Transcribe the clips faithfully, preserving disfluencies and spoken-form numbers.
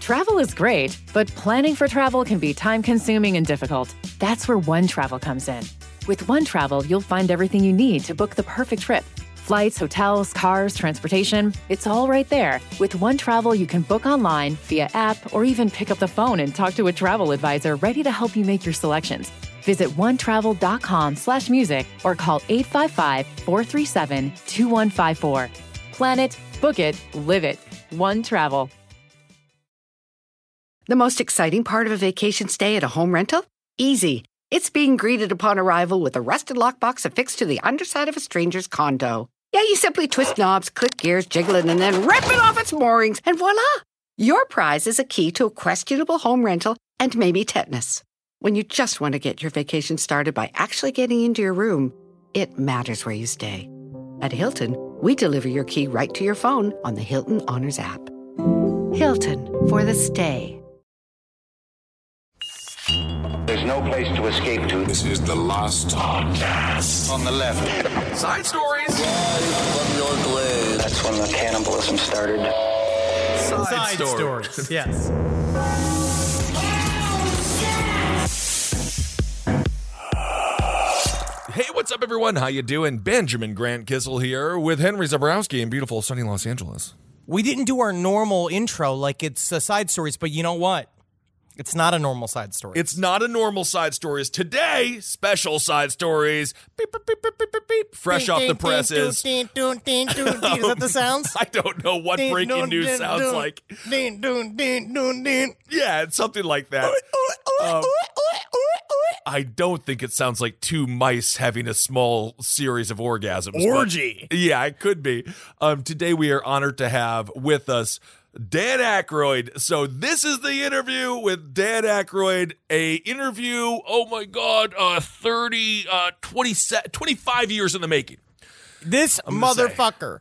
Travel is great, but planning for travel can be time-consuming and difficult. That's where One Travel comes in. With One Travel, you'll find everything you need to book the perfect trip. Flights, hotels, cars, transportation, it's all right there. With One Travel, you can book online, via app, or even pick up the phone and talk to a travel advisor ready to help you make your selections. Visit onetravel.com slash music or call eight five five, four three seven, two one five four. Plan it, book it, live it. One Travel. The most exciting part of a vacation stay at a home rental? Easy. It's being greeted upon arrival with a rusted lockbox affixed to the underside of a stranger's condo. Yeah, you simply twist knobs, click gears, jiggle it, and then rip it off its moorings, and voila! Your prize is a key to a questionable home rental and maybe tetanus. When you just want to get your vacation started by actually getting into your room, it matters where you stay. At Hilton, we deliver your key right to your phone on the Hilton Honors app. Hilton, for the stay. There's no place to escape to. This is the last podcast. On the left. Side stories. From your glade. That's when the cannibalism started. Side, Side stories. stories. Yes. Hey, what's up, everyone? How you doing? Benjamin Grant Kissel here with Henry Zabrowski in beautiful sunny Los Angeles. We didn't do our normal intro like it's uh, Side Stories, but you know what? It's not a normal Side Story. It's not a normal Side Stories. Today, special Side Stories. Beep, beep, beep, beep, beep, beep. Fresh off the presses. Is that the sounds? I don't know what breaking news sounds like. Yeah, it's something like that. Um, I don't think it sounds like two mice having a small series of orgasms. Orgy. But, yeah, it could be. Um, today we are honored to have with us Dan Aykroyd. So this is the interview with Dan Aykroyd. A interview, oh my God, uh, thirty, uh, twenty, twenty-five years in the making. This motherfucker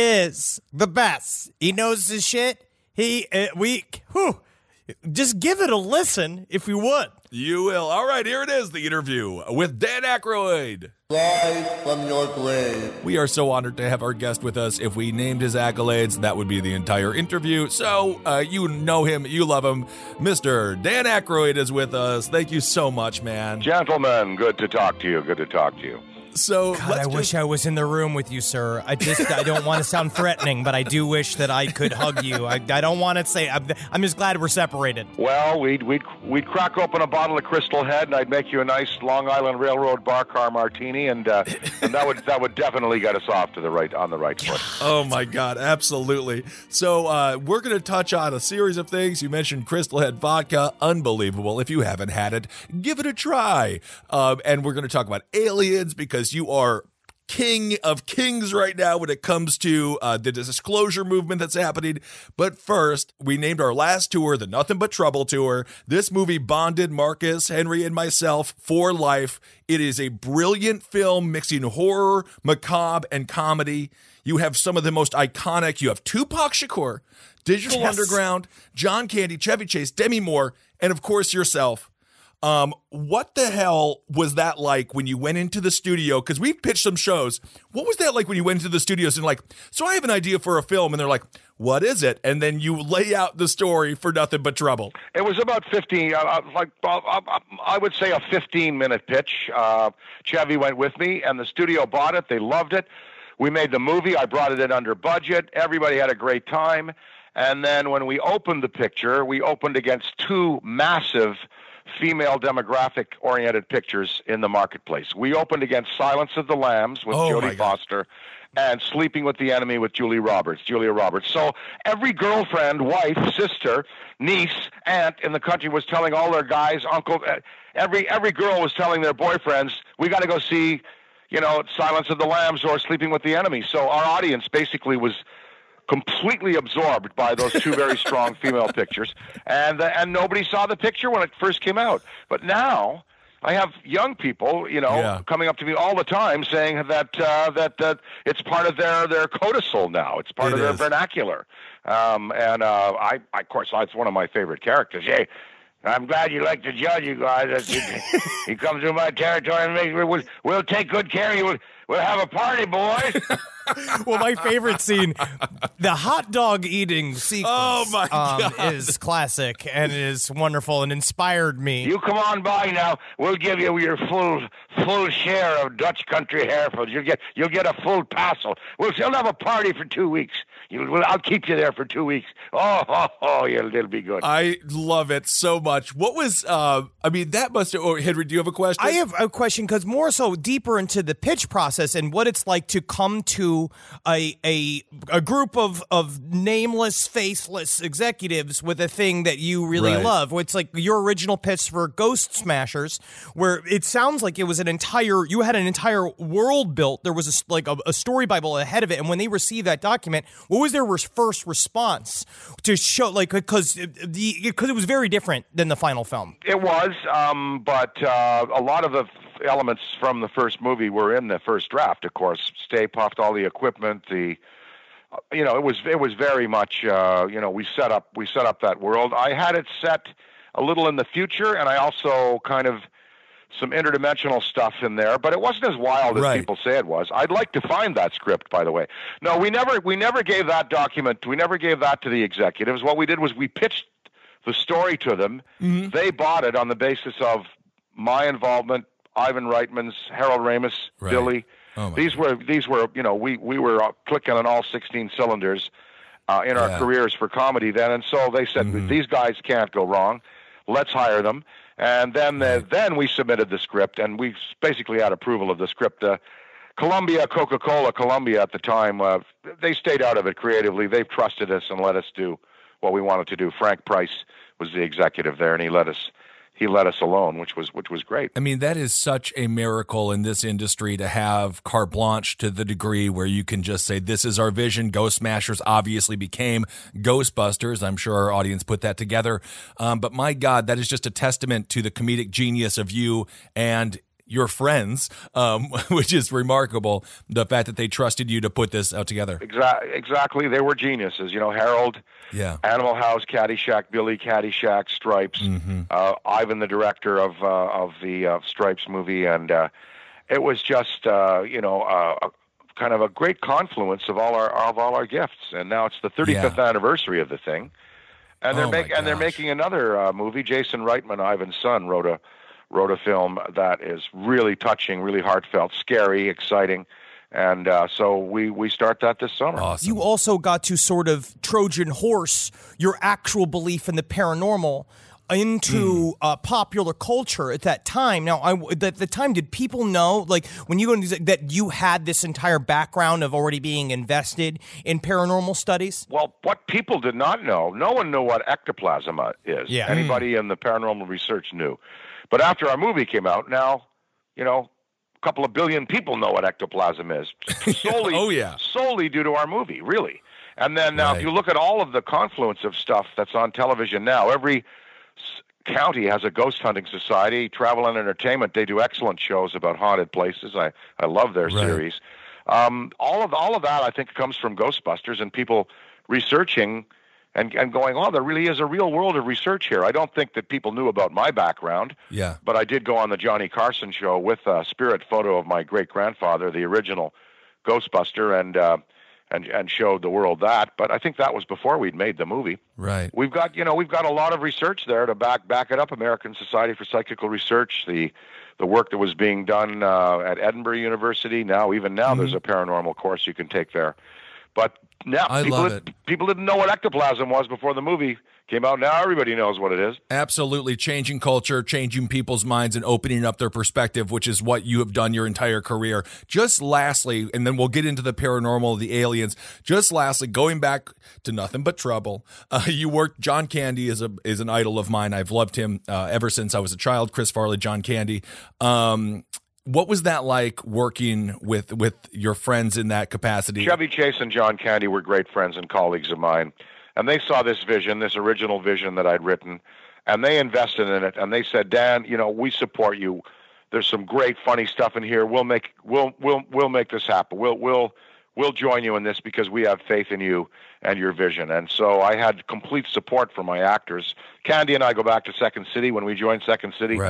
is the best. He knows his shit. He, uh, we, whew, just give it a listen if you would. You will. All right, here it is, the interview with Dan Aykroyd. Live from your grave. We are so honored to have our guest with us. If we named his accolades, that would be the entire interview. So uh, you know him, you love him. Mister Dan Aykroyd is with us. Thank you so much, man. Gentlemen, good to talk to you. Good to talk to you. So God, let's I just... wish I was in the room with you, sir. I just I don't want to sound threatening, but I do wish that I could hug you. I, I don't want to say I'm, I'm just glad we're separated. Well, we'd we'd we'd crack open a bottle of Crystal Head, and I'd make you a nice Long Island Railroad bar car martini, and uh, and that would that would definitely get us off to the right on the right foot. Oh my God, absolutely. So uh, we're going to touch on a series of things. You mentioned Crystal Head vodka, unbelievable. If you haven't had it, give it a try. Um, and we're going to talk about aliens because you are king of kings right now when it comes to uh, the disclosure movement that's happening. But first, we named our last tour the Nothing But Trouble Tour. This movie bonded Marcus, Henry, and myself for life. It is a brilliant film mixing horror, macabre, and comedy. You have some of the most iconic. You have Tupac Shakur, Digital yes. Underground, John Candy, Chevy Chase, Demi Moore, and of course yourself. Um, what the hell was that like when you went into the studio? Because we've pitched some shows. What was that like when you went into the studios and like, so I have an idea for a film, and they're like, what is it? And then you lay out the story for Nothing But Trouble. It was about fifteen, uh, like uh, I would say a fifteen-minute pitch. Uh, Chevy went with me, and the studio bought it. They loved it. We made the movie. I brought it in under budget. Everybody had a great time. And then when we opened the picture, we opened against two massive female demographic-oriented pictures in the marketplace. We opened against Silence of the Lambs with oh Jodie Foster and Sleeping with the Enemy with Julia Roberts, Julia Roberts. So every girlfriend, wife, sister, niece, aunt in the country was telling all their guys, uncle, every every girl was telling their boyfriends, we got to go see, you know, Silence of the Lambs or Sleeping with the Enemy. So our audience basically was completely absorbed by those two very strong female pictures, and uh, and nobody saw the picture when it first came out. But now I have young people, you know, yeah. coming up to me all the time saying that uh, that uh, it's part of their their codicil now. It's part it of their is. vernacular, um, and uh, I, I, of course, it's one of my favorite characters. Hey, I'm glad you like the judge, you guys. He, he comes through my territory and makes, we'll, we'll take good care of you. We'll have a party, boys. Well, my favorite scene, the hot dog eating sequence, Oh, my um, God. is classic and is wonderful and inspired me. You come on by now. We'll give you your full full share of Dutch country Hereford. You'll get you'll get a full parcel. We'll still have a party for two weeks. You'll, well, I'll keep you there for two weeks. Oh, oh, oh yeah, it'll be good. I love it so much. What was, uh, I mean, that must have, oh, Henry, do you have a question? I have a question because more so deeper into the pitch process and what it's like to come to a a, a group of, of nameless, faceless executives with a thing that you really Right. love. It's like your original pitch for Ghost Smashers, where it sounds like it was an entire, you had an entire world built. There was a, like a, a story Bible ahead of it. And when they received that document, what was their res- first response to show, like, because the because it was very different than the final film? It was, um, but uh, a lot of the f- elements from the first movie were in the first draft. Of course, Stay Puft, all the equipment, the uh, you know, it was it was very much uh, you know, we set up we set up that world. I had it set a little in the future, and I also kind of some interdimensional stuff in there, but it wasn't as wild as Right. people say it was. I'd like to find that script, by the way. No, we never we never gave that document. We never gave that to the executives. What we did was we pitched the story to them. Mm-hmm. They bought it on the basis of my involvement, Ivan Reitman's, Harold Ramis, Right. Billy. Oh, my these were these were you know we we were uh, clicking on all sixteen cylinders uh, in our Yeah. careers for comedy then, and so they said Mhm. these guys can't go wrong. Let's hire them. And then uh, then we submitted the script, and we basically had approval of the script. Uh, Columbia, Coca-Cola, Columbia at the time, uh, they stayed out of it creatively. They've trusted us and let us do what we wanted to do. Frank Price was the executive there, and he let us he let us alone, which was which was great. I mean, that is such a miracle in this industry to have carte blanche to the degree where you can just say, this is our vision. Ghost Smashers obviously became Ghostbusters. I'm sure our audience put that together. Um, but my God, that is just a testament to the comedic genius of you and your friends, um, which is remarkable, the fact that they trusted you to put this out together. Exactly, exactly. They were geniuses. You know, Harold, Yeah. Animal House, Caddyshack, Billy, Caddyshack, Stripes, Mm-hmm. uh, Ivan, the director of uh, of the uh, Stripes movie, and uh, it was just uh, you know uh, a, kind of a great confluence of all our of all our gifts. And now it's the thirty-fifth Yeah. anniversary of the thing, and they're Oh, my making and they're gosh. making another uh, movie. Jason Reitman, Ivan's son, wrote a wrote a film that is really touching, really heartfelt, scary, exciting. And uh, so we, we start that this summer. Awesome. You also got to sort of Trojan horse your actual belief in the paranormal into uh, popular culture at that time. Now, I, at the time, did people know, like, when you go into that you had this entire background of already being invested in paranormal studies? Well, what people did not know, no one knew what ectoplasm uh, is. Yeah. Anybody in the paranormal research knew. But after our movie came out, now, you know, a couple of billion people know what ectoplasm is. Solely, Oh, yeah. solely due to our movie, really. And then now, Right. if you look at all of the confluence of stuff that's on television now, every s- county has a ghost hunting society. Travel and Entertainment, they do excellent shows about haunted places. I, I love their Right. series. Um, all of all of that, I think, comes from Ghostbusters and people researching and, and going, oh, there really is a real world of research here. I don't think that people knew about my background, Yeah. but I did go on the Johnny Carson show with a spirit photo of my great-grandfather, the original Ghostbuster, and uh, and and showed the world that. But I think that was before we'd made the movie. Right. We've got, you know, we've got a lot of research there to back back it up. American Society for Psychical Research, the the work that was being done uh, at Edinburgh University. Now, even now, there's a paranormal course you can take there. But now I people love did- it. people didn't know what ectoplasm was before the movie came out. Now everybody knows what it is. Absolutely changing culture, changing people's minds, and opening up their perspective, which is what you have done your entire career. Just lastly, and then we'll get into the paranormal, the aliens. Just lastly, going back to Nothing But Trouble, uh, you worked. John Candy is a is an idol of mine. I've loved him uh, ever since I was a child. Chris Farley, John Candy. Um, what was that like working with with your friends in that capacity? Chevy Chase and John Candy were great friends and colleagues of mine, and they saw this vision, this original vision that I'd written, and they invested in it. And they said, Dan, you know, we support you. There's some great funny stuff in here. We'll make we'll we'll we'll make this happen. We'll we'll we'll join you in this because we have faith in you and your vision. And so I had complete support from my actors. Candy and I go back to Second City when we joined Second City. Right.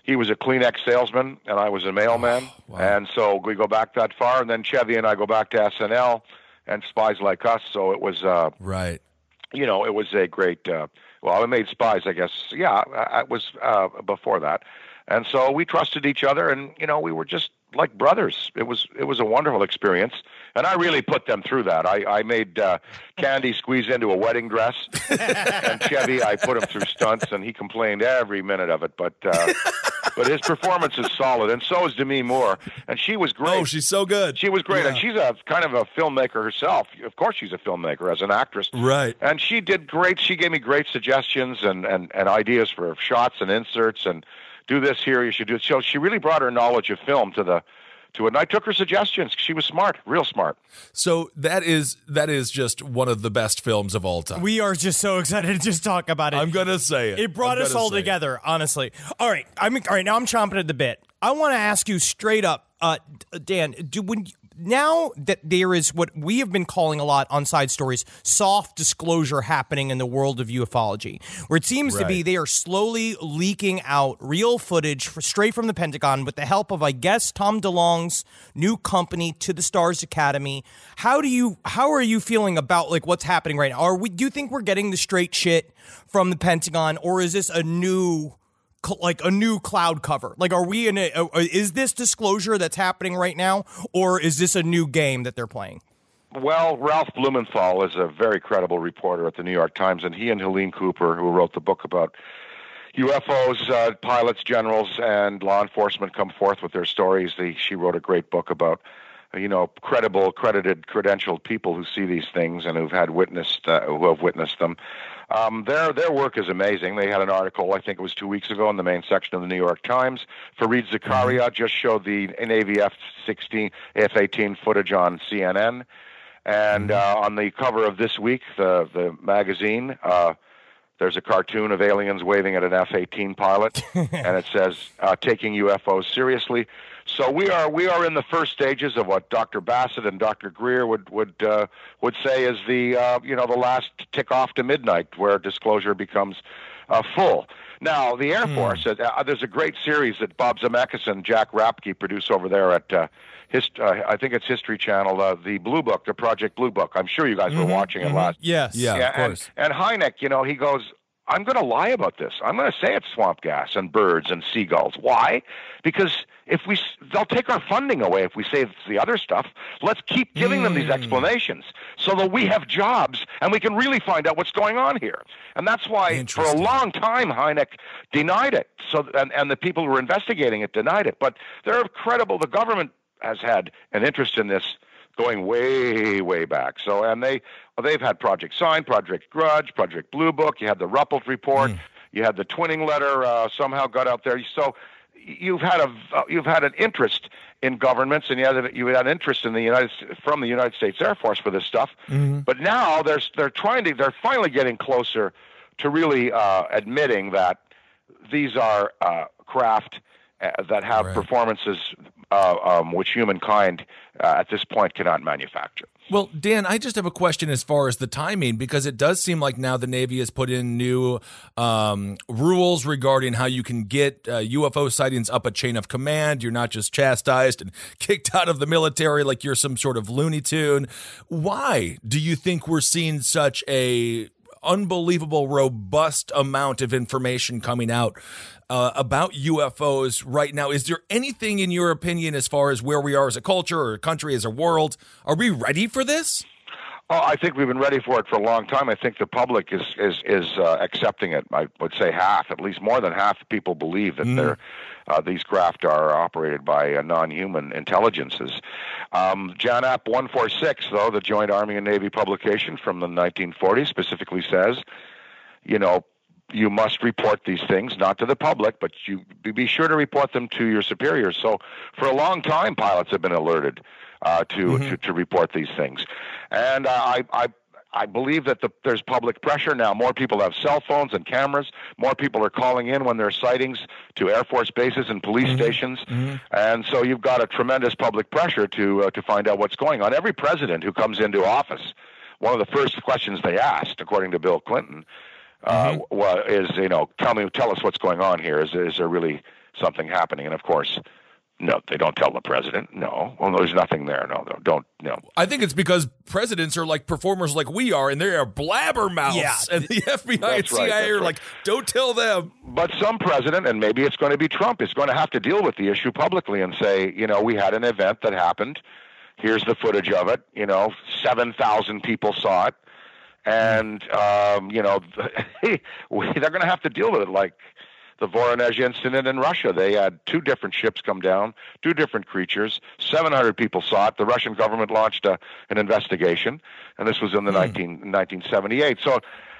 he was a Kleenex salesman, and I was a mailman. Oh, wow. And so we go back that far. And then Chevy and I go back to S N L and Spies Like Us. So it was, uh, Right. you know, it was a great, uh, well, I made Spies, I guess. Yeah, I, I was uh, before that. And so we trusted each other, and, you know, we were just like brothers. It was it was a wonderful experience, and I really put them through that. I, I made uh, Candy squeeze into a wedding dress, and Chevy, I put him through stunts, and he complained every minute of it. But uh, but his performance is solid, and so is Demi Moore, and she was great. Oh, she's so good. She was great, Yeah. and she's a kind of a filmmaker herself. Of course, she's a filmmaker as an actress, Right. and she did great. She gave me great suggestions and and, and ideas for shots and inserts and. Do this here, you should do it. So she really brought her knowledge of film to the to it. And I took her suggestions. She was smart, real smart. So that is that is just one of the best films of all time. We are just so excited to just talk about it. I'm gonna say it. It brought I'm us gonna all say it. together, honestly. All right, I'm all right. Now I'm chomping at the bit. I want to ask you straight up, uh, Dan. Do when now that there is what we have been calling a lot on Side Stories, soft disclosure happening in the world of ufology, where it seems to be Right. they are slowly leaking out real footage for, straight from the Pentagon with the help of, I guess, Tom DeLonge's new company, To the Stars Academy. How do you, how are you feeling about like what's happening right now? Are we? Do you think we're getting the straight shit from the Pentagon, or is this a new? Like a new cloud cover? Like, are we in a, is this disclosure that's happening right now, or is this a new game that they're playing? Well, Ralph Blumenthal is a very credible reporter at the New York Times, and he and Helene Cooper, who wrote the book about U F Os, uh, pilots, generals, and law enforcement, come forth with their stories. They, she wrote a great book about, you know, credible, credited, credentialed people who see these things and who've had witnessed, uh, who have witnessed them. Um, their their work is amazing. They had an article, I think it was two weeks ago, in the main section of the New York Times. Fareed Zakaria just showed the Navy F sixteen, F eighteen footage on C N N, and uh, on the cover of This Week, the the magazine, uh, there's a cartoon of aliens waving at an F eighteen pilot, and it says uh, "Taking U F Os seriously." So we are we are in the first stages of what Doctor Bassett and Doctor Greer would would uh, would say is the uh, you know the last tick off to midnight, where disclosure becomes uh, full. Now the Air Force, uh, there's a great series that Bob Zemeckis and Jack Rapke produce over there at uh, his, uh, I think it's History Channel, uh, the Blue Book, the Project Blue Book. I'm sure you guys were watching it last. Yes. Yeah, of course. And, and Hynek, you know, he goes, I'm going to lie about this. I'm going to say it's swamp gas and birds and seagulls. Why? Because if we, they'll take our funding away if we say it's the other stuff. Let's keep giving them these explanations so that we have jobs and we can really find out what's going on here. And that's why for a Interesting. long time Hynek denied it. So and, and the people who were investigating it denied it. But they're credible. The government has had an interest in this going way, way back. So, and they, well, they've had Project Sign, Project Grudge, Project Blue Book. You had the Ruppelt report. Mm. You had the twinning letter uh, somehow got out there. So, you've had a uh, you've had an interest in governments, and you had a, you had interest in the United from the United States Air Force for this stuff. Mm-hmm. But now they're they're trying to they're finally getting closer to really uh, admitting that these are uh, craft uh, that have Right. performances uh, um, which humankind uh, at this point cannot manufacture. Well, Dan, I just have a question as far as the timing, because it does seem like now the Navy has put in new um, rules regarding how you can get uh, U F O sightings up a chain of command. You're not just chastised and kicked out of the military like you're some sort of Looney Tune. Why do you think we're seeing such a unbelievable, robust amount of information coming out uh, about U F Os right now? Is there anything, in your opinion, as far as where we are as a culture or a country, as a world? Are we ready for this? Oh, I think we've been ready for it for a long time. I think the public is is is uh, accepting it. I would say half, at least more than half, of people believe that Mm. they're uh, these craft are operated by uh, non-human intelligences. Um, JANAP one forty-six, though, the Joint Army and Navy publication from the nineteen forties, specifically says, you know, you must report these things, not to the public, but you be sure to report them to your superiors. So for a long time, pilots have been alerted uh, to, Mm-hmm. to to report these things, and uh, I I. I believe that the, there's public pressure now. More people have cell phones and cameras. More people are calling in when there are sightings to Air Force bases and police Mm-hmm. stations. And so you've got a tremendous public pressure to uh, to find out what's going on. Every president who comes into office, one of the first questions they asked, according to Bill Clinton, uh, Mm-hmm. wa- is, you know, tell me, tell us what's going on here. Is, is there really something happening. And of course, no, they don't tell the president. No, well, there's nothing there. No, no, don't. No. I think it's because presidents are like performers like we are, and they are blabbermouths. Yeah. And the F B I and That's right, C I A that's are right. like, don't tell them. But some president, and maybe it's going to be Trump, is going to have to deal with the issue publicly and say, you know, we had an event that happened. Here's the footage of it. You know, seven thousand people saw it. And, um, you know, they're going to have to deal with it like the Voronezh incident in Russia. They had two different ships come down, two different creatures. seven hundred people saw it. The Russian government launched a, an investigation, and this was in the mm. nineteen seventy-eight. So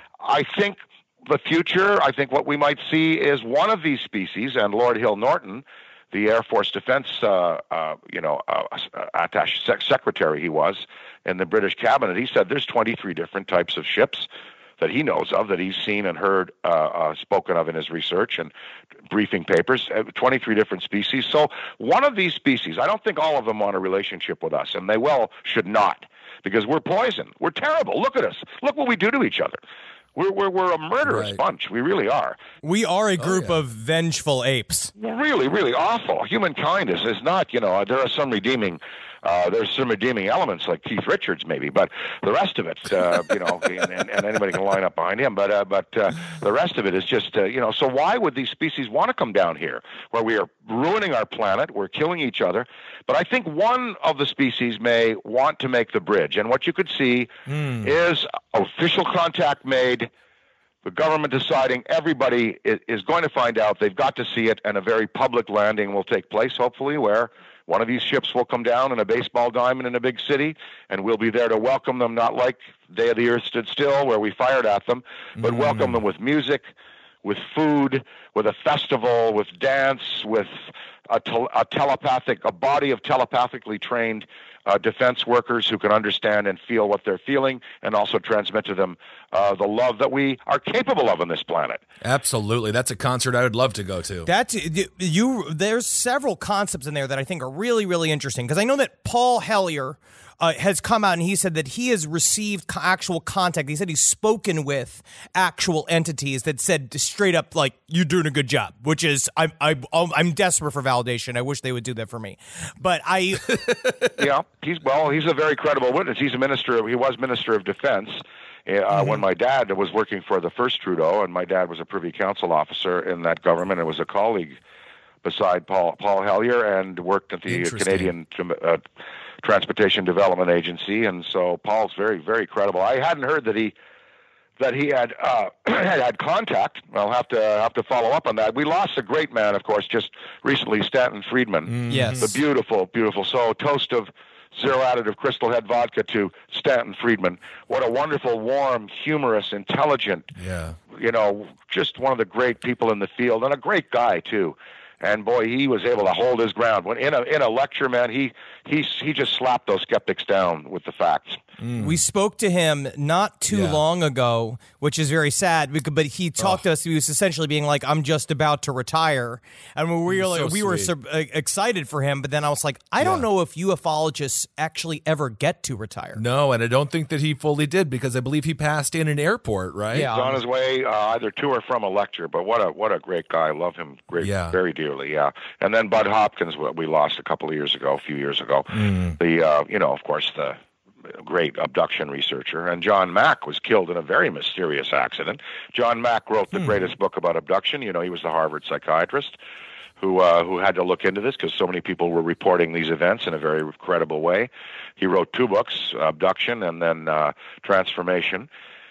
I think the future, I think what we might see is one of these species, and Lord Hill Norton, the Air Force Defense, uh, uh, you know, uh, attaché sec- secretary he was in the British cabinet, he said there's twenty-three different types of ships that he knows of, that he's seen and heard uh, uh, spoken of in his research and briefing papers, uh, twenty-three different species. So one of these species, I don't think all of them want a relationship with us, and they well should not, because we're poison. We're terrible. Look at us. Look what we do to each other. We're, we're, we're a murderous Right. bunch. We really are. We are a group yeah. of vengeful apes. We're really, really awful. Humankind is, is not, you know, there are some redeeming Uh, there's some redeeming elements like Keith Richards, maybe, but the rest of it, uh, you know, and, and anybody can line up behind him. But uh, but uh, the rest of it is just, uh, you know. So why would these species want to come down here, where we are ruining our planet, we're killing each other? But I think one of the species may want to make the bridge, and what you could see mm. is official contact made. The government deciding everybody is going to find out, they've got to see it, and a very public landing will take place, hopefully, where one of these ships will come down in a baseball diamond in a big city, and we'll be there to welcome them, not like Day of the Earth Stood Still, where we fired at them, but mm. welcome them with music, with food, with a festival, with dance, with a, tel- a telepathic, a body of telepathically trained Uh, defense workers who can understand and feel what they're feeling, and also transmit to them uh, the love that we are capable of on this planet. Absolutely. That's a concert I would love to go to. That's you. There's several concepts in there that I think are really, really interesting, because I know that Paul Hellyer Uh, has come out and he said that he has received co- actual contact. He said he's spoken with actual entities that said straight up, like, you're doing a good job, which is, I'm, I'm, I'm desperate for validation. I wish they would do that for me. But I... yeah, he's, well, he's a very credible witness. He's a minister, of, he was Minister of Defense uh, mm-hmm. when my dad was working for the first Trudeau, and my dad was a Privy Council officer in that government and was a colleague beside Paul, Paul Hellyer, and worked at the Canadian uh, Transportation Development Agency, and so Paul's very, very credible. I hadn't heard that he that he had uh, had, had contact. I'll have to have to follow up on that. We lost a great man, of course, just recently, Stanton Friedman. Mm. Yes, the beautiful, beautiful. So, toast of zero additive Crystal Head vodka to Stanton Friedman. What a wonderful, warm, humorous, intelligent. Yeah, you know, just one of the great people in the field, and a great guy too. And boy, he was able to hold his ground. When in a in a lecture, man, he he he just slapped those skeptics down with the facts. Mm. We spoke to him not too yeah. long ago, which is very sad. But he talked oh. to us. He was essentially being like, "I'm just about to retire," and we were like, so we were so excited for him. But then I was like, I yeah. don't know if ufologists actually ever get to retire. No, and I don't think that he fully did, because I believe he passed in an airport, right? Yeah, he's on his way uh, either to or from a lecture. But what a what a great guy. I love him great, yeah. very dearly. Yeah, and then Bud Hopkins, we lost a couple of years ago, a few years ago. Mm. The uh, you know, of course, the great abduction researcher. And John Mack was killed in a very mysterious accident. John Mack wrote the hmm. greatest book about abduction. You know, he was the Harvard psychiatrist who uh, who had to look into this because so many people were reporting these events in a very credible way. He wrote two books, Abduction and then uh, Transformation.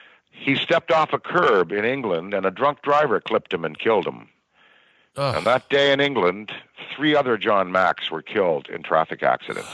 He stepped off a curb in England, and a drunk driver clipped him and killed him. Ugh. And that day in England, three other John Macks were killed in traffic accidents.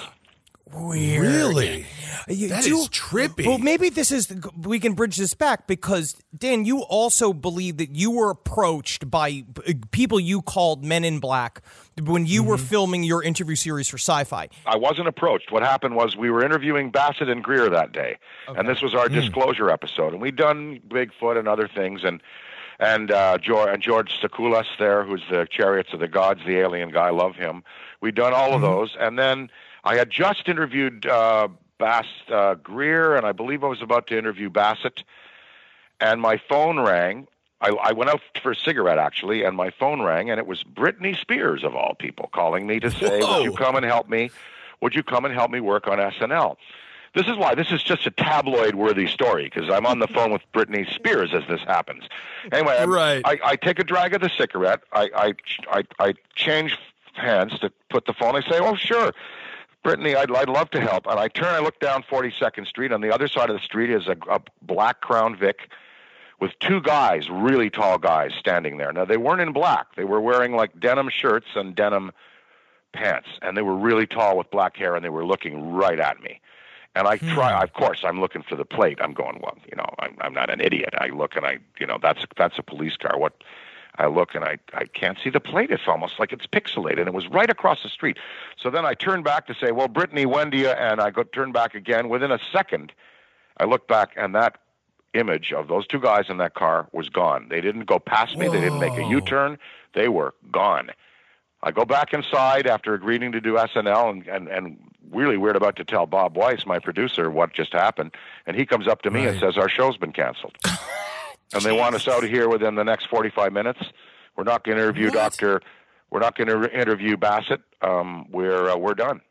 Weird. Really? You, that do, is trippy. Well, maybe this is, we can bridge this back, because, Dan, you also believe that you were approached by people you called Men in Black when you mm-hmm. were filming your interview series for Sci-Fi. I wasn't approached. What happened was we were interviewing Bassett and Greer that day, okay. and this was our mm. disclosure episode, and we'd done Bigfoot and other things, and and uh, George, and George Stakoulas there, who's the Chariots of the Gods, the alien guy, love him. We'd done all mm-hmm. of those, and then I had just interviewed uh, Bass uh, Greer, and I believe I was about to interview Bassett, and my phone rang, I, I went out for a cigarette, actually, and my phone rang, and it was Britney Spears, of all people, calling me to say, Whoa. would you come and help me? Would you come and help me work on S N L? This is why. This is just a tabloid-worthy story, because I'm on the phone with Britney Spears as this happens. Anyway, I, right. I, I take a drag of the cigarette. I, I, I, I change hands to put the phone. I say, oh, sure. Brittany, I'd, I'd love to help. And I turn, I look down forty-second Street. On the other side of the street is a, a black Crown Vic with two guys, really tall guys, standing there. Now, they weren't in black. They were wearing, like, denim shirts and denim pants. And they were really tall with black hair, and they were looking right at me. And I try, hmm. of course, I'm looking for the plate. I'm going, well, you know, I'm, I'm not an idiot. I look, and I, you know, that's, that's a police car. What? I look, and I, I can't see the plate. It's almost like it's pixelated. And it was right across the street. So then I turn back to say, well, Brittany, when do you? And I go turn back again. Within a second, I look back, and that image of those two guys in that car was gone. They didn't go past me. Whoa. They didn't make a U-turn. They were gone. I go back inside after agreeing to do S N L and, and, and really weird about to tell Bob Weiss, my producer, what just happened. And he comes up to me right. and says, our show's been canceled. And they want us out of here within the next forty-five minutes. We're not going to interview what? Doctor We're not going to re- interview Bassett. Um, we're uh, we're done.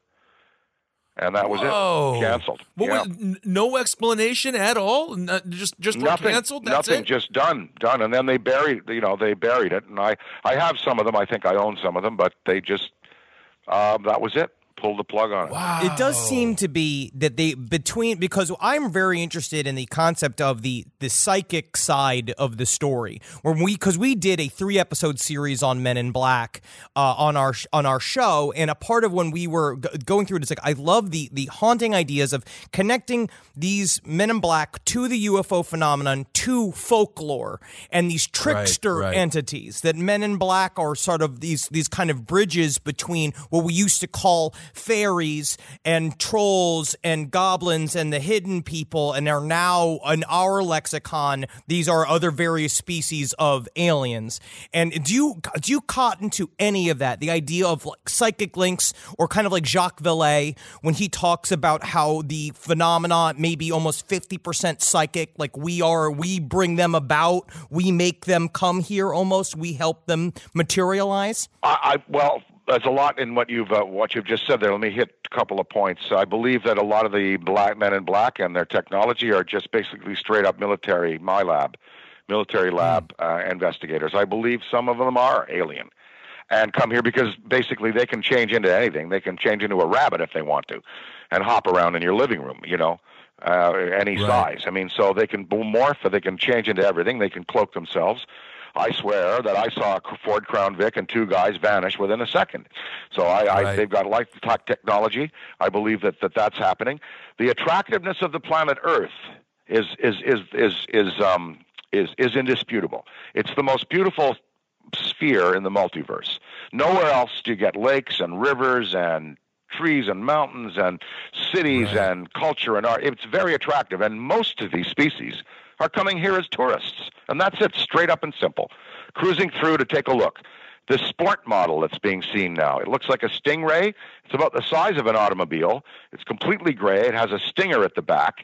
And that was Whoa. it. Canceled. What yeah. was, no explanation at all? Not, just just nothing, canceled? That's nothing, it? Just done. Done. And then they buried, you know, they buried it. And I, I have some of them. I think I own some of them. But they just, uh, that was it. Pull the plug on it. Wow. It does seem to be that they between because I'm very interested in the concept of the the psychic side of the story. When we because we did a three episode series on Men in Black uh, on our on our show, and a part of when we were g- going through it is like I love the the haunting ideas of connecting these Men in Black to the U F O phenomenon, to folklore, and these trickster right, right. entities that Men in Black are sort of these these kind of bridges between what we used to call fairies and trolls and goblins and the hidden people, and are now in our lexicon these are other various species of aliens. And do you do you cotton to any of that, the idea of like psychic links, or kind of like Jacques Vallée when he talks about how the phenomena may be almost fifty percent psychic, like we are we bring them about, we make them come here, almost we help them materialize? I, I well There's a lot in what you've uh, what you've just said there. Let me hit a couple of points. I believe that a lot of the black Men in Black and their technology are just basically straight up military, my lab, military lab uh, investigators. I believe some of them are alien and come here because basically they can change into anything. They can change into a rabbit if they want to and hop around in your living room, you know, uh, any right. size. I mean, so they can morph, or they can change into everything. They can cloak themselves. I swear that I saw a Ford Crown Vic and two guys vanish within a second. So I, right. I, they've got life technology. I believe that, that that's happening. The attractiveness of the planet Earth is is is is is um is is indisputable. It's the most beautiful sphere in the multiverse. Nowhere else do you get lakes and rivers and trees and mountains and cities right. and culture and art. It's very attractive, and most of these species are coming here as tourists. And that's it, straight up and simple. Cruising through to take a look. This sport model that's being seen now, it looks like a Stingray. It's about the size of an automobile. It's completely gray. It has a stinger at the back,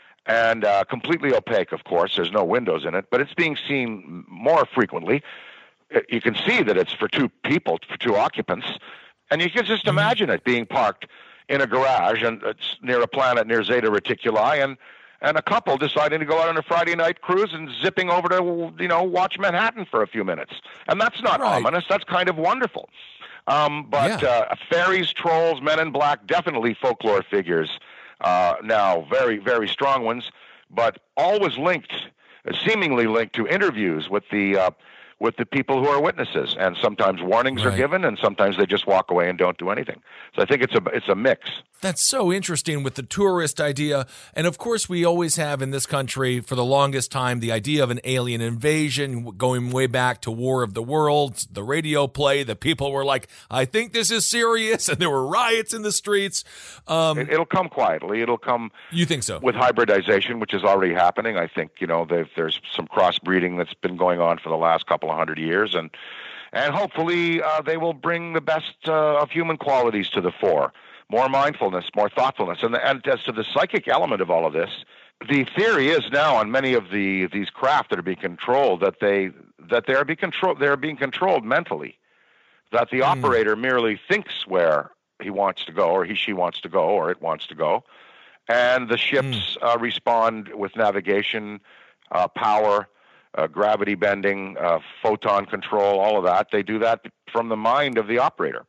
and uh, completely opaque, of course. There's no windows in it, but it's being seen more frequently. You can see that it's for two people, for two occupants, and you can just imagine it being parked in a garage and it's near a planet near Zeta Reticuli, and and a couple deciding to go out on a Friday night cruise and zipping over to, you know, watch Manhattan for a few minutes. And that's not right. ominous. That's kind of wonderful. Um, but yeah. uh, fairies, trolls, Men in Black, definitely folklore figures uh, now, very, very strong ones, but always linked, seemingly linked to interviews with the uh, with the people who are witnesses. And sometimes warnings right. are given, and sometimes they just walk away and don't do anything. So I think it's a it's a mix. That's so interesting with the tourist idea. And of course, we always have in this country for the longest time the idea of an alien invasion, going way back to War of the Worlds, the radio play. The people were like, I think this is serious. And there were riots in the streets. Um, it, it'll come quietly. It'll come. You think so? With hybridization, which is already happening. I think, you know, there's some crossbreeding that's been going on for the last couple of hundred years. And, and hopefully uh, they will bring the best uh, of human qualities to the fore. More mindfulness, more thoughtfulness. And, and as to the psychic element of all of this, the theory is now on many of the these craft that are being controlled that they that they are being controlled they are being controlled mentally, that the mm. operator merely thinks where he wants to go, or he she wants to go, or it wants to go, and the ships mm. uh, respond with navigation, uh, power, uh, gravity bending, uh, photon control, all of that. They do that from the mind of the operator,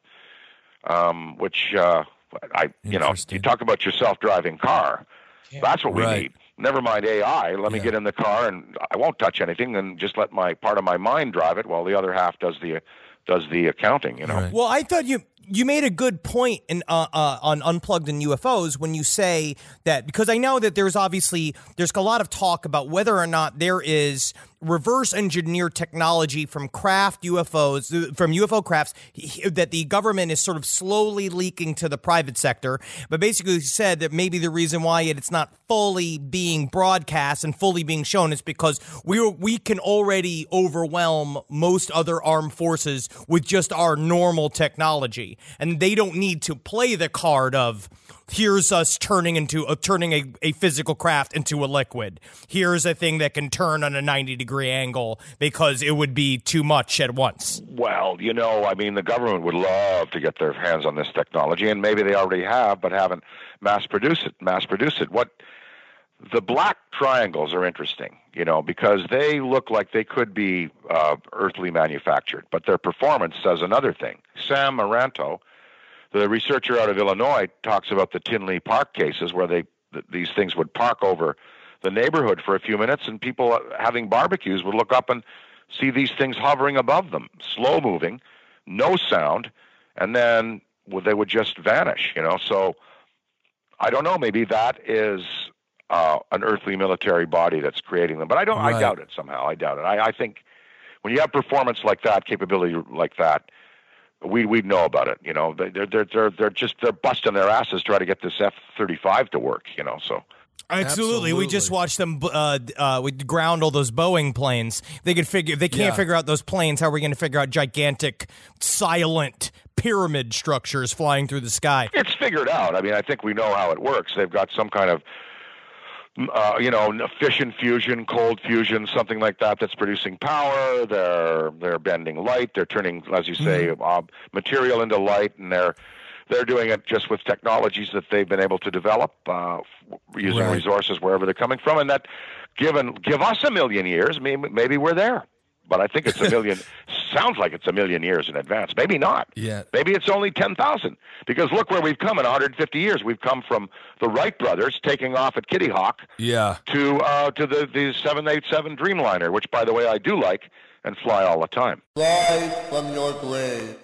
um, which uh, I you know you talk about your self-driving car. Yeah. That's what we right. need. Never mind A I. Let yeah. me get in the car and I won't touch anything, and just let my part of my mind drive it, while the other half does the does the accounting. You know. Right. Well, I thought you you made a good point in uh, uh, on Unplugged and U F Os when you say that, because I know that there's obviously there's a lot of talk about whether or not there is reverse engineer technology from craft U F Os, from U F O crafts, that the government is sort of slowly leaking to the private sector. But basically said that maybe the reason why it's not fully being broadcast and fully being shown is because we we can already overwhelm most other armed forces with just our normal technology, and they don't need to play the card of, here's us turning into uh, turning a, a physical craft into a liquid. Here's a thing that can turn on a ninety degree angle, because it would be too much at once. Well, you know, I mean, the government would love to get their hands on this technology, and maybe they already have, but haven't mass produced it. Mass produced it. What the black triangles are interesting, you know, because they look like they could be uh, earthly manufactured, but their performance says another thing. Sam Maranto, the researcher out of Illinois, talks about the Tinley Park cases where they th- these things would park over the neighborhood for a few minutes, and people having barbecues would look up and see these things hovering above them, slow moving, no sound, and then well, they would just vanish, you know. So I don't know, maybe that is uh, an earthly military body that's creating them, but I don't. Right. I doubt it somehow. I doubt it. I, I think when you have performance like that, capability like that, we we know about it, you know. They're they're they're they're just they're busting their asses trying to get this F thirty-five to work, you know. So absolutely, absolutely. We just watched them. Uh, uh, we ground all those Boeing planes. They could figure. They can't yeah. figure out those planes. How are we going to figure out gigantic, silent pyramid structures flying through the sky? It's figured out. I mean, I think we know how it works. They've got some kind of Uh, you know, fission fusion, cold fusion, something like that, that's producing power. They're they're bending light. They're turning, as you say, mm-hmm. uh, material into light, and they're they're doing it just with technologies that they've been able to develop uh, using right. resources wherever they're coming from. And that, given give us a million years, maybe, maybe we're there. But I think it's a million. Sounds like it's a million years in advance. Maybe not. Yeah. Maybe it's only ten thousand. Because look where we've come in one hundred fifty years. We've come from the Wright brothers taking off at Kitty Hawk. Yeah. To uh, to the the seven eighty-seven Dreamliner, which, by the way, I do like and fly all the time. Rise from your grave.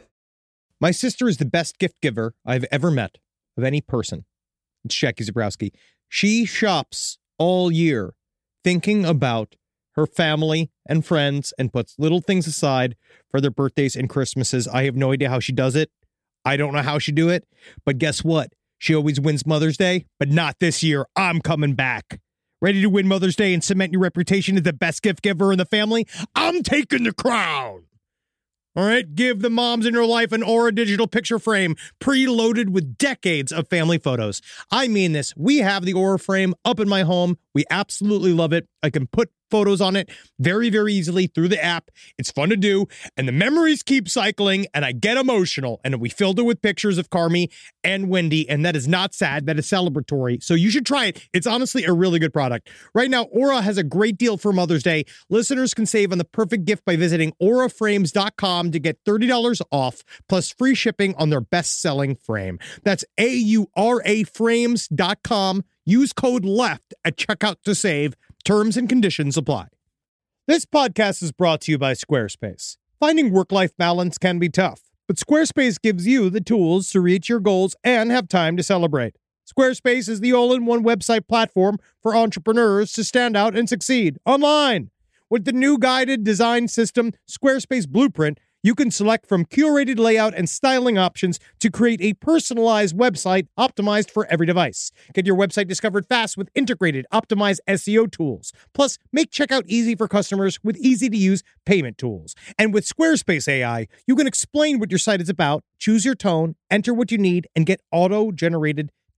My sister is the best gift giver I've ever met of any person. It's Jackie Zabrowski. She shops all year thinking about her family and friends and puts little things aside for their birthdays and Christmases. I have no idea how she does it. I don't know how she do it, but guess what? She always wins Mother's Day, but not this year. I'm coming back. Ready to win Mother's Day and cement your reputation as the best gift giver in the family? I'm taking the crown. All right, give the moms in your life an Aura digital picture frame preloaded with decades of family photos. I mean this. We have the Aura frame up in my home. We absolutely love it. I can put photos on it very, very easily through the app. It's fun to do, and the memories keep cycling, and I get emotional. And we filled it with pictures of Carmi and Wendy, and that is not sad. That is celebratory. So you should try it. It's honestly a really good product. Right now, Aura has a great deal for Mother's Day. Listeners can save on the perfect gift by visiting aura frames dot com to get thirty dollars off, plus free shipping on their best-selling frame. That's A U R A frames dot com. Use code LEFT at checkout to save. Terms and conditions apply. This podcast is brought to you by Squarespace. Finding work-life balance can be tough, but Squarespace gives you the tools to reach your goals and have time to celebrate. Squarespace is the all-in-one website platform for entrepreneurs to stand out and succeed online. With the new guided design system, Squarespace Blueprint, you can select from curated layout and styling options to create a personalized website optimized for every device. Get your website discovered fast with integrated, optimized S E O tools. Plus, make checkout easy for customers with easy-to-use payment tools. And with Squarespace A I, you can explain what your site is about, choose your tone, enter what you need, and get auto-generated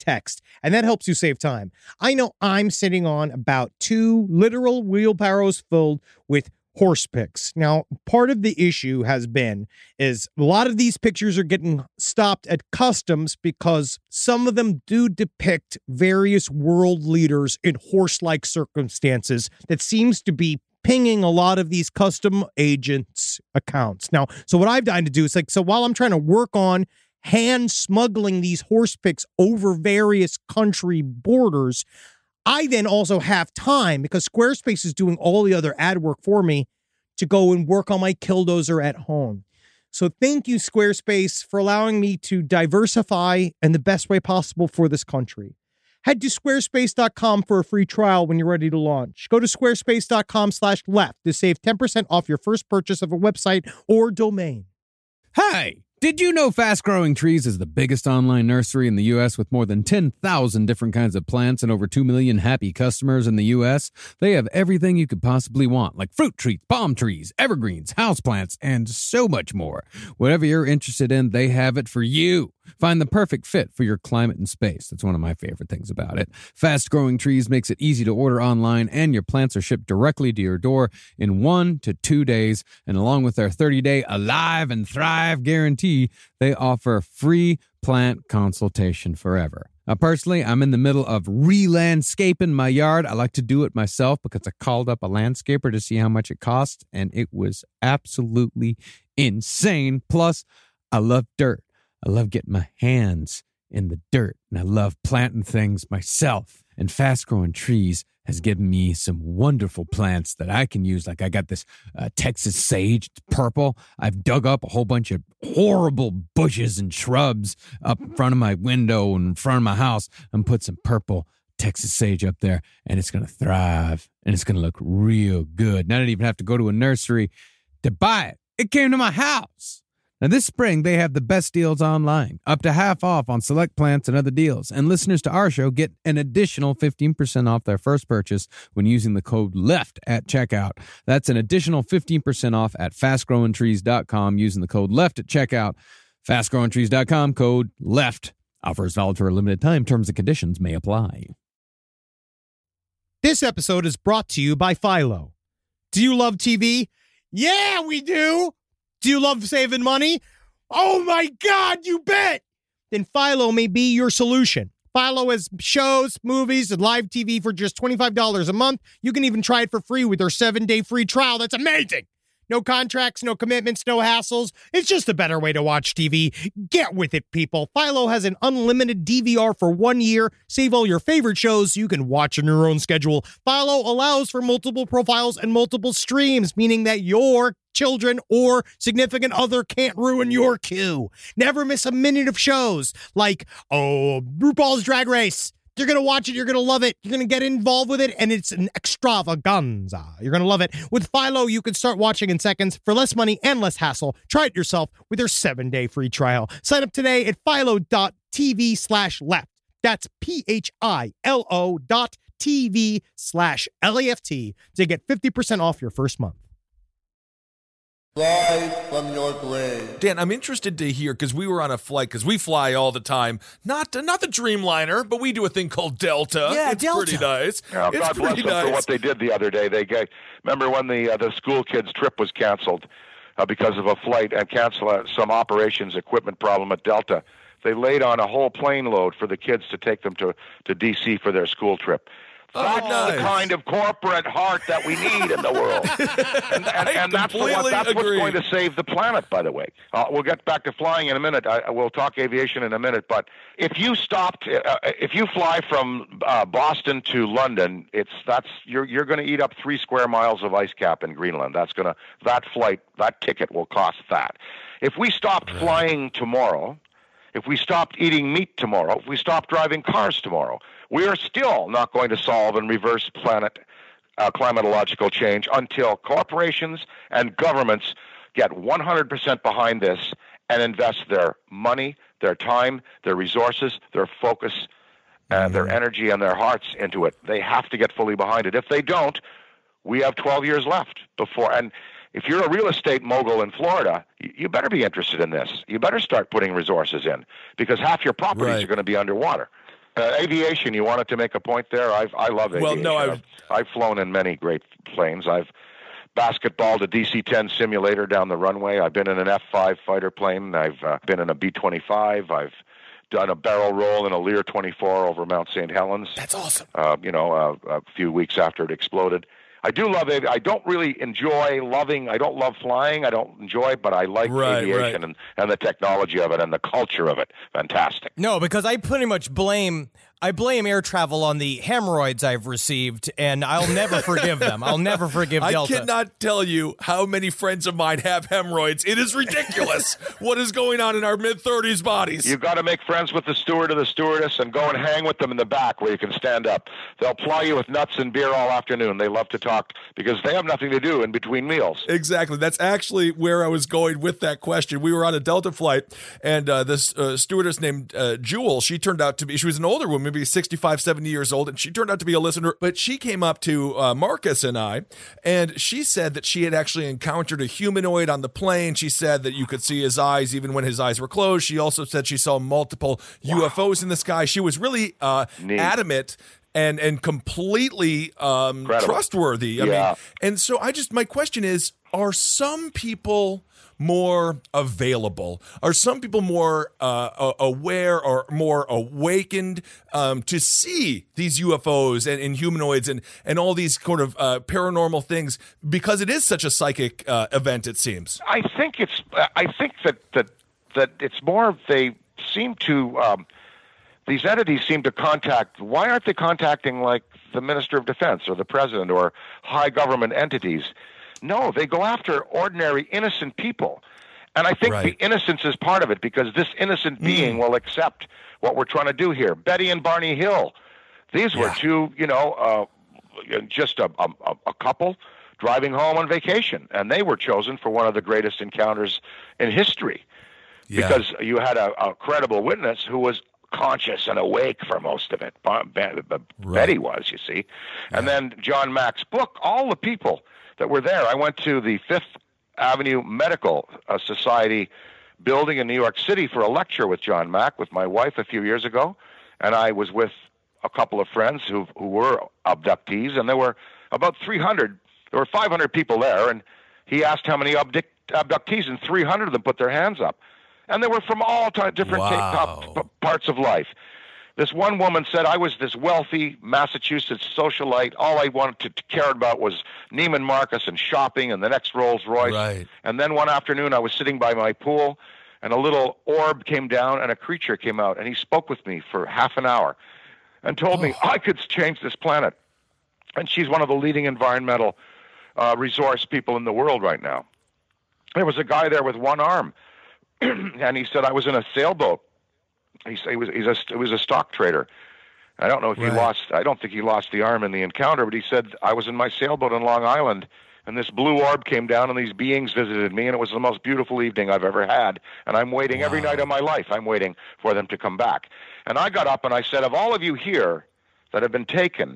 text, and that helps you save time. I know I'm sitting on about two literal wheelbarrows filled with horse pics. Now, part of the issue has been is a lot of these pictures are getting stopped at customs because some of them do depict various world leaders in horse-like circumstances that seems to be pinging a lot of these custom agents' accounts. Now, so what I've done to do is like, so while I'm trying to work on hand smuggling these horse pics over various country borders, I then also have time because Squarespace is doing all the other ad work for me to go and work on my Killdozer at home. So thank you, Squarespace, for allowing me to diversify in the best way possible for this country. Head to squarespace dot com for a free trial when you're ready to launch. Go to squarespace dot com slash left to save ten percent off your first purchase of a website or domain. Hey! Did you know Fast Growing Trees is the biggest online nursery in the U S with more than ten thousand different kinds of plants and over two million happy customers in the U S? They have everything you could possibly want, like fruit trees, palm trees, evergreens, houseplants, and so much more. Whatever you're interested in, they have it for you. Find the perfect fit for your climate and space. That's one of my favorite things about it. Fast Growing Trees makes it easy to order online, and your plants are shipped directly to your door in one to two days. And along with their thirty-day Alive and Thrive guarantee, they offer free plant consultation forever. Now, personally, I'm in the middle of re-landscaping my yard. I like to do it myself because I called up a landscaper to see how much it costs, and it was absolutely insane. Plus, I love dirt. I love getting my hands in the dirt, and I love planting things myself. And Fast Growing Trees has given me some wonderful plants that I can use. Like I got this uh, Texas sage, it's purple. I've dug up a whole bunch of horrible bushes and shrubs up in front of my window and in front of my house and put some purple Texas sage up there, and it's going to thrive, and it's going to look real good. And I didn't even have to go to a nursery to buy it. It came to my house. Now, this spring, they have the best deals online, up to half off on select plants and other deals. And listeners to our show get an additional fifteen percent off their first purchase when using the code LEFT at checkout. That's an additional fifteen percent off at fast growing trees dot com using the code LEFT at checkout. fast growing trees dot com, code LEFT. Offers valid for a limited time. Terms and conditions may apply. This episode is brought to you by Philo. Do you love T V? Yeah, we do. Do you love saving money? Oh my God, you bet! Then Philo may be your solution. Philo has shows, movies, and live T V for just twenty-five dollars a month. You can even try it for free with their seven-day free trial. That's amazing! No contracts, no commitments, no hassles. It's just a better way to watch T V. Get with it, people. Philo has an unlimited D V R for one year. Save all your favorite shows so you can watch on your own schedule. Philo allows for multiple profiles and multiple streams, meaning that your children or significant other can't ruin your queue. Never miss a minute of shows like, oh, RuPaul's Drag Race. You're going to watch it. You're going to love it. You're going to get involved with it, and it's an extravaganza. You're going to love it. With Philo, you can start watching in seconds for less money and less hassle. Try it yourself with their seven-day free trial. Sign up today at philo.tv slash left. That's P-H-I-L-O dot TV slash L-A-F-T to get fifty percent off your first month. Live from your grave. Dan, I'm interested to hear, because we were on a flight, because we fly all the time. Not not the Dreamliner, but we do a thing called Delta. Yeah, it's Delta. pretty nice. Yeah, it's God bless pretty them nice. for what they did the other day. They gave, remember when the uh, the school kids' trip was canceled uh, because of a flight and cancel uh, some operations equipment problem at Delta. They laid on a whole plane load for the kids to take them to, to D C for their school trip. That's oh, nice. the kind of corporate heart that we need in the world. And, and, and that's, the what, that's what's going to save the planet, by the way. Uh, we'll get back to flying in a minute. I, we'll talk aviation in a minute. But if you stopped, uh, if you fly from uh, Boston to London, it's that's you're you're going to eat up three square miles of ice cap in Greenland. That's going to that flight, that ticket will cost that. If we stopped right. flying tomorrow, if we stopped eating meat tomorrow, if we stopped driving cars tomorrow, we are still not going to solve and reverse planet uh, climatological change until corporations and governments get one hundred percent behind this and invest their money, their time, their resources, their focus, and mm-hmm. their energy and their hearts into it. They have to get fully behind it. If they don't, we have twelve years left before. And if you're a real estate mogul in Florida, you better be interested in this. You better start putting resources in because half your properties right. are going to be underwater. Uh, aviation, you wanted to make a point there? I've, I love aviation. Well, no, I've, I've, I've flown in many great planes. I've basketballed a D C ten simulator down the runway. I've been in an F five fighter plane. I've uh, been in a B twenty-five. I've done a barrel roll in a Lear twenty-four over Mount Saint Helens. That's awesome. Uh, you know, uh, a few weeks after it exploded. I do love it. I don't really enjoy loving. I don't love flying. I don't enjoy it, but I like right, aviation right. and, and the technology of it and the culture of it. Fantastic. No, because I pretty much blame I blame air travel on the hemorrhoids I've received, and I'll never forgive them. I'll never forgive Delta. I cannot tell you how many friends of mine have hemorrhoids. It is ridiculous what is going on in our mid-thirties bodies. You've got to make friends with the steward or the stewardess and go and hang with them in the back where you can stand up. They'll ply you with nuts and beer all afternoon. They love to talk because they have nothing to do in between meals. Exactly. That's actually where I was going with that question. We were on a Delta flight, and uh, this uh, stewardess named uh, Jewel, she turned out to be, she was an older woman, maybe sixty-five, seventy years old, and she turned out to be a listener. But she came up to uh, Marcus and I, and she said that she had actually encountered a humanoid on the plane. She said that you could see his eyes even when his eyes were closed. She also said she saw multiple wow. U F Os in the sky. She was really uh, adamant and and completely um, trustworthy. I yeah. mean, and so I just, my question is, are some people more available? Are some people more uh, aware or more awakened um, to see these U F Os and, and humanoids and, and all these kind of uh, paranormal things because it is such a psychic uh, event, it seems? I think it's, I think that, that, that it's more, they seem to, um, these entities seem to contact, why aren't they contacting like the Minister of Defense or the President or high government entities? No, they go after ordinary, innocent people. And I think right. the innocence is part of it because this innocent mm. being will accept what we're trying to do here. Betty and Barney Hill, these were yeah. two, you know, uh, just a, a, a couple driving home on vacation. And they were chosen for one of the greatest encounters in history yeah. because you had a, a credible witness who was conscious and awake for most of it. Right. Betty was, you see. Yeah. And then John Mack's book, all the people that were there. I went to the Fifth Avenue Medical uh, Society building in New York City for a lecture with John Mack with my wife a few years ago, and I was with a couple of friends who who were abductees, and there were about three hundred, there were five hundred people there, and he asked how many abduct, abductees, and three hundred of them put their hands up. And they were from all t- different wow. t- t- parts of life. This one woman said, I was this wealthy Massachusetts socialite. All I wanted to, to care about was Neiman Marcus and shopping and the next Rolls Royce. Right. And then one afternoon I was sitting by my pool and a little orb came down and a creature came out and he spoke with me for half an hour and told oh. me I could change this planet. And she's one of the leading environmental uh, resource people in the world right now. There was a guy there with one arm and he said, I was in a sailboat. He, he was he's a, he was a stock trader. I don't know if right. he lost. I don't think he lost the arm in the encounter, but he said I was in my sailboat on Long Island, and this blue orb came down, and these beings visited me, and it was the most beautiful evening I've ever had. And I'm waiting wow. every night of my life. I'm waiting for them to come back. And I got up and I said, of all of you here that have been taken,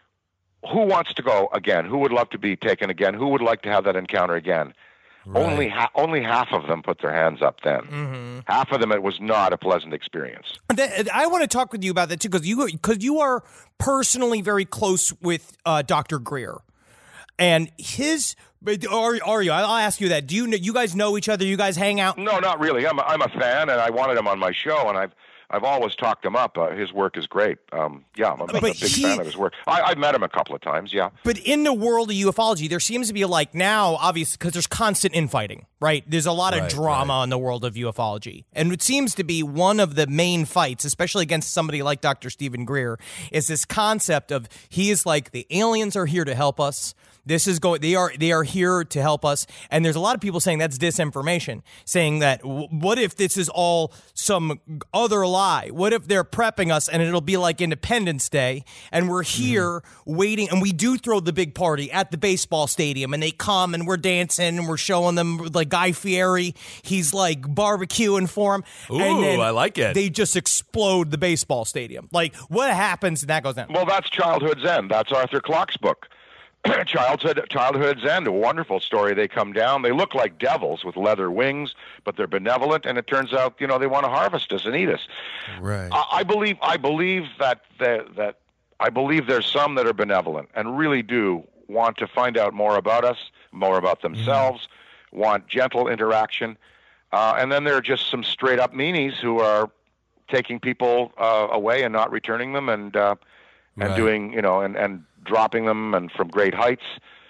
who wants to go again? Who would love to be taken again? Who would like to have that encounter again? Right. Only ha- only half of them put their hands up then. Mm-hmm. Half of them, it was not a pleasant experience. I want to talk with you about that, too, because you, because you are personally very close with uh, Doctor Greer. And his... Are, are you? I'll ask you that. Do you know, you guys know each other? You guys hang out? No, not really. I'm a, I'm a fan, and I wanted him on my show, and I've I've always talked him up. Uh, his work is great. Um, yeah, I'm, I'm a big he, fan of his work. I, I've met him a couple of times, yeah. But in the world of ufology, there seems to be like now, obviously, because there's constant infighting, right? There's a lot of right, drama right. in the world of ufology. And it seems to be one of the main fights, especially against somebody like Doctor Stephen Greer, is this concept of he is like, the aliens are here to help us. This is going. They are. They are here to help us. And there's a lot of people saying that's disinformation. Saying that, w- what if this is all some other lie? What if they're prepping us, and it'll be like Independence Day, and we're here mm-hmm. waiting, and we do throw the big party at the baseball stadium, and they come, and we're dancing, and we're showing them like Guy Fieri. He's like barbecuing for them. Ooh, and then I like it. They just explode the baseball stadium. Like, what happens? And that goes down. Well, that's Childhood's End. That's Arthur Clarke's book. childhood, childhood's end, a wonderful story. They come down. They look like devils with leather wings, but they're benevolent, and it turns out, you know, they want to harvest us and eat us. Right. I, I believe. I believe that the, that I believe there's some that are benevolent and really do want to find out more about us, more about themselves, mm. want gentle interaction, uh, and then there are just some straight-up meanies who are taking people uh, away and not returning them, and uh, and right. doing, you know, and and dropping them and from great heights.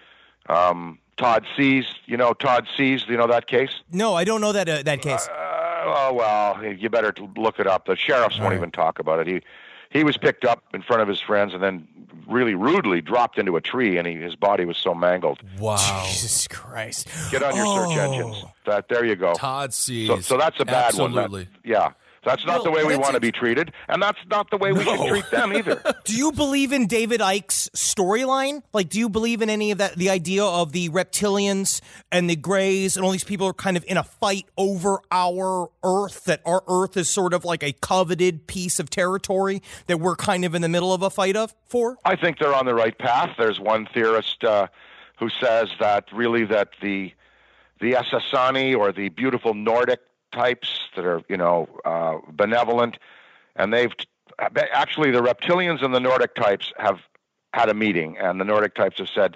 Um, Todd Seas, you know, Todd Seas, you know that case? No, I don't know that uh, that case. Uh, oh, well, you better look it up. The sheriffs All won't right. even talk about it. He he was picked up in front of his friends and then really rudely dropped into a tree, and he, his body was so mangled. Wow. Jesus Christ. Get on your oh. search engines. That There you go. Todd Seas. So, so that's a bad Absolutely. one. That, yeah. That's not No, the way we that's want to it. be treated, and that's not the way we No. should treat them either. Do you believe in David Icke's storyline? Like, do you believe in any of that? The idea of the reptilians and the Greys and all these people are kind of in a fight over our Earth, that our Earth is sort of like a coveted piece of territory that we're kind of in the middle of a fight of for? I think they're on the right path. There's one theorist uh, who says that really that the the Essassani, or the beautiful Nordic types that are, you know, uh, benevolent, and they've actually, the reptilians and the Nordic types have had a meeting, and the Nordic types have said,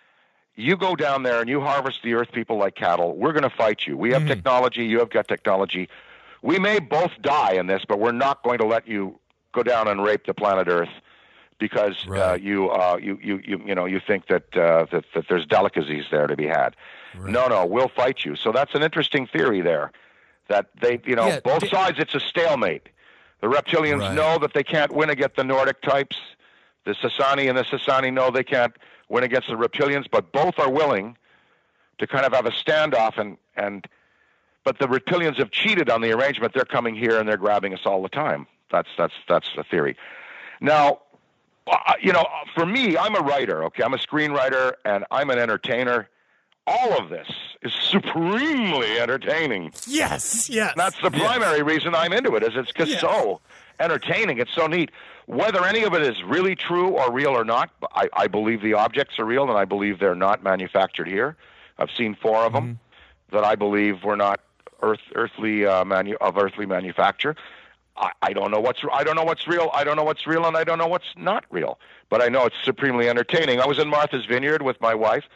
you go down there and you harvest the Earth people like cattle. We're going to fight you. We have mm. technology. You have got technology. We may both die in this, but we're not going to let you go down and rape the planet Earth because right. uh, you, uh, you, you, you, you know, you think that uh, that, that there's delicacies there to be had. Right. No, no, we'll fight you. So that's an interesting theory there. That they, you know, Yeah, both d- sides, it's a stalemate. The reptilians Right. know that they can't win against the Nordic types. The Sassani and the Sassani know they can't win against the reptilians, but both are willing to kind of have a standoff. And, and but the reptilians have cheated on the arrangement. They're coming here and they're grabbing us all the time. That's that's that's the theory. Now, uh, you know, for me, I'm a writer. Okay, I'm a screenwriter and I'm an entertainer. All of this is supremely entertaining. Yes, yes. That's the primary yes. reason I'm into it, is it's just yes. so entertaining. It's so neat. Whether any of it is really true or real or not, I, I believe the objects are real, and I believe they're not manufactured here. I've seen four of them mm-hmm. that I believe were not earth, earthly uh, manu- of earthly manufacture. I, I don't know what's I don't know what's real. I don't know what's real, and I don't know what's not real. But I know it's supremely entertaining. I was in Martha's Vineyard with my wife.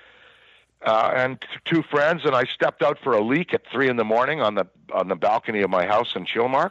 Uh, and two friends, and I stepped out for a leak at three in the morning on the on the balcony of my house in Chilmark.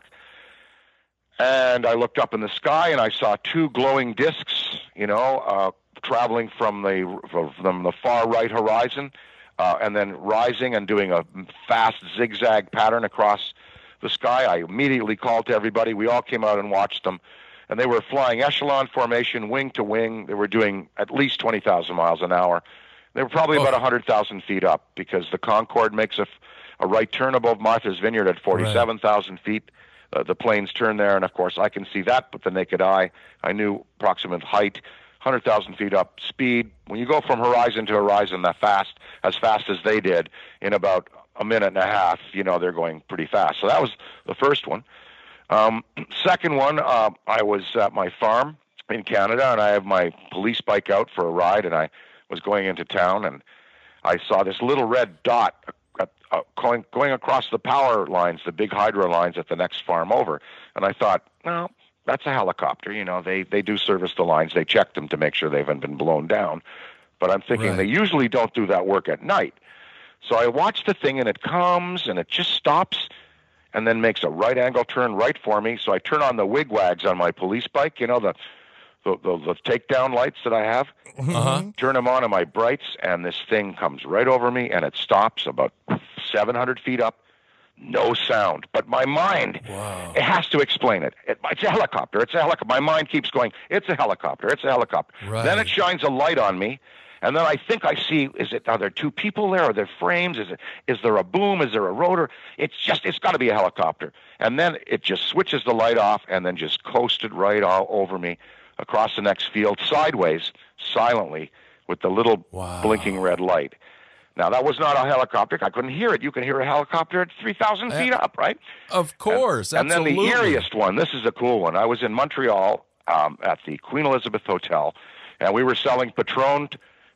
And I looked up in the sky, and I saw two glowing discs, you know, uh, traveling from the from the far right horizon, uh, and then rising and doing a fast zigzag pattern across the sky. I immediately called to everybody. We all came out and watched them, and they were flying echelon formation, wing to wing. They were doing at least twenty thousand miles an hour. They were probably oh. about one hundred thousand feet up, because the Concorde makes a, a right turn above Martha's Vineyard at forty-seven thousand right. feet. Uh, the planes turn there, and of course I can see that with the naked eye. I knew approximate height, one hundred thousand feet up, speed. When you go from horizon to horizon that fast, as fast as they did, in about a minute and a half, you know, they're going pretty fast. So that was the first one. Um, second one, uh, I was at my farm in Canada, and I have my police bike out for a ride, and I was going into town, and I saw this little red dot uh, uh, going, going across the power lines, the big hydro lines at the next farm over. And I thought, well, that's a helicopter. You know, they, they do service the lines. They check them to make sure they haven't been blown down. But I'm thinking right. they usually don't do that work at night. So I watched the thing, and it comes, and it just stops, and then makes a right angle turn right for me. So I turn on the wigwags on my police bike, you know, the The, the, the takedown lights that I have, uh-huh. turn them on in my brights, and this thing comes right over me, and it stops about seven hundred feet up. No sound. But my mind, wow. it has to explain it. it. It's a helicopter. It's a helicopter. My mind keeps going, it's a helicopter. It's a helicopter. Right. Then it shines a light on me, and then I think I see, is it, are there two people there? Are there frames? Is it, is there a boom? Is there a rotor? It's just, it's got to be a helicopter. And then it just switches the light off, and then just coasted right all over me, across the next field, sideways, silently, with the little wow. blinking red light. Now, that was not a helicopter. I couldn't hear it. You can hear a helicopter at three thousand feet uh, up, right? Of course, and, and then the eeriest one, this is a cool one. I was in Montreal um, at the Queen Elizabeth Hotel, and we were selling Patron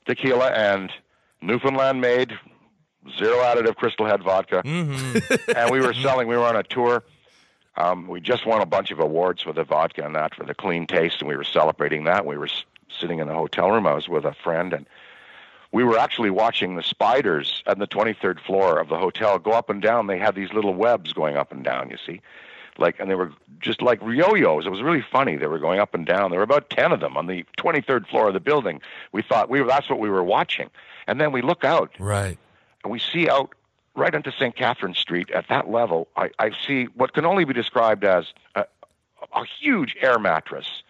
tequila and Newfoundland-made, zero additive Crystal Head vodka. Mm-hmm. And we were selling, we were on a tour. Um, we just won a bunch of awards for the vodka and that, for the clean taste, and we were celebrating that. We were s- sitting in a hotel room. I was with a friend, and we were actually watching the spiders on the twenty-third floor of the hotel go up and down. They had these little webs going up and down, you see. Like, and they were just like yo-yos. It was really funny. They were going up and down. There were about ten of them on the twenty-third floor of the building. We thought we were, that's what we were watching. And then we look out. Right. And we see out right into Saint Catherine Street at that level. I, I see what can only be described as a, a huge air mattress,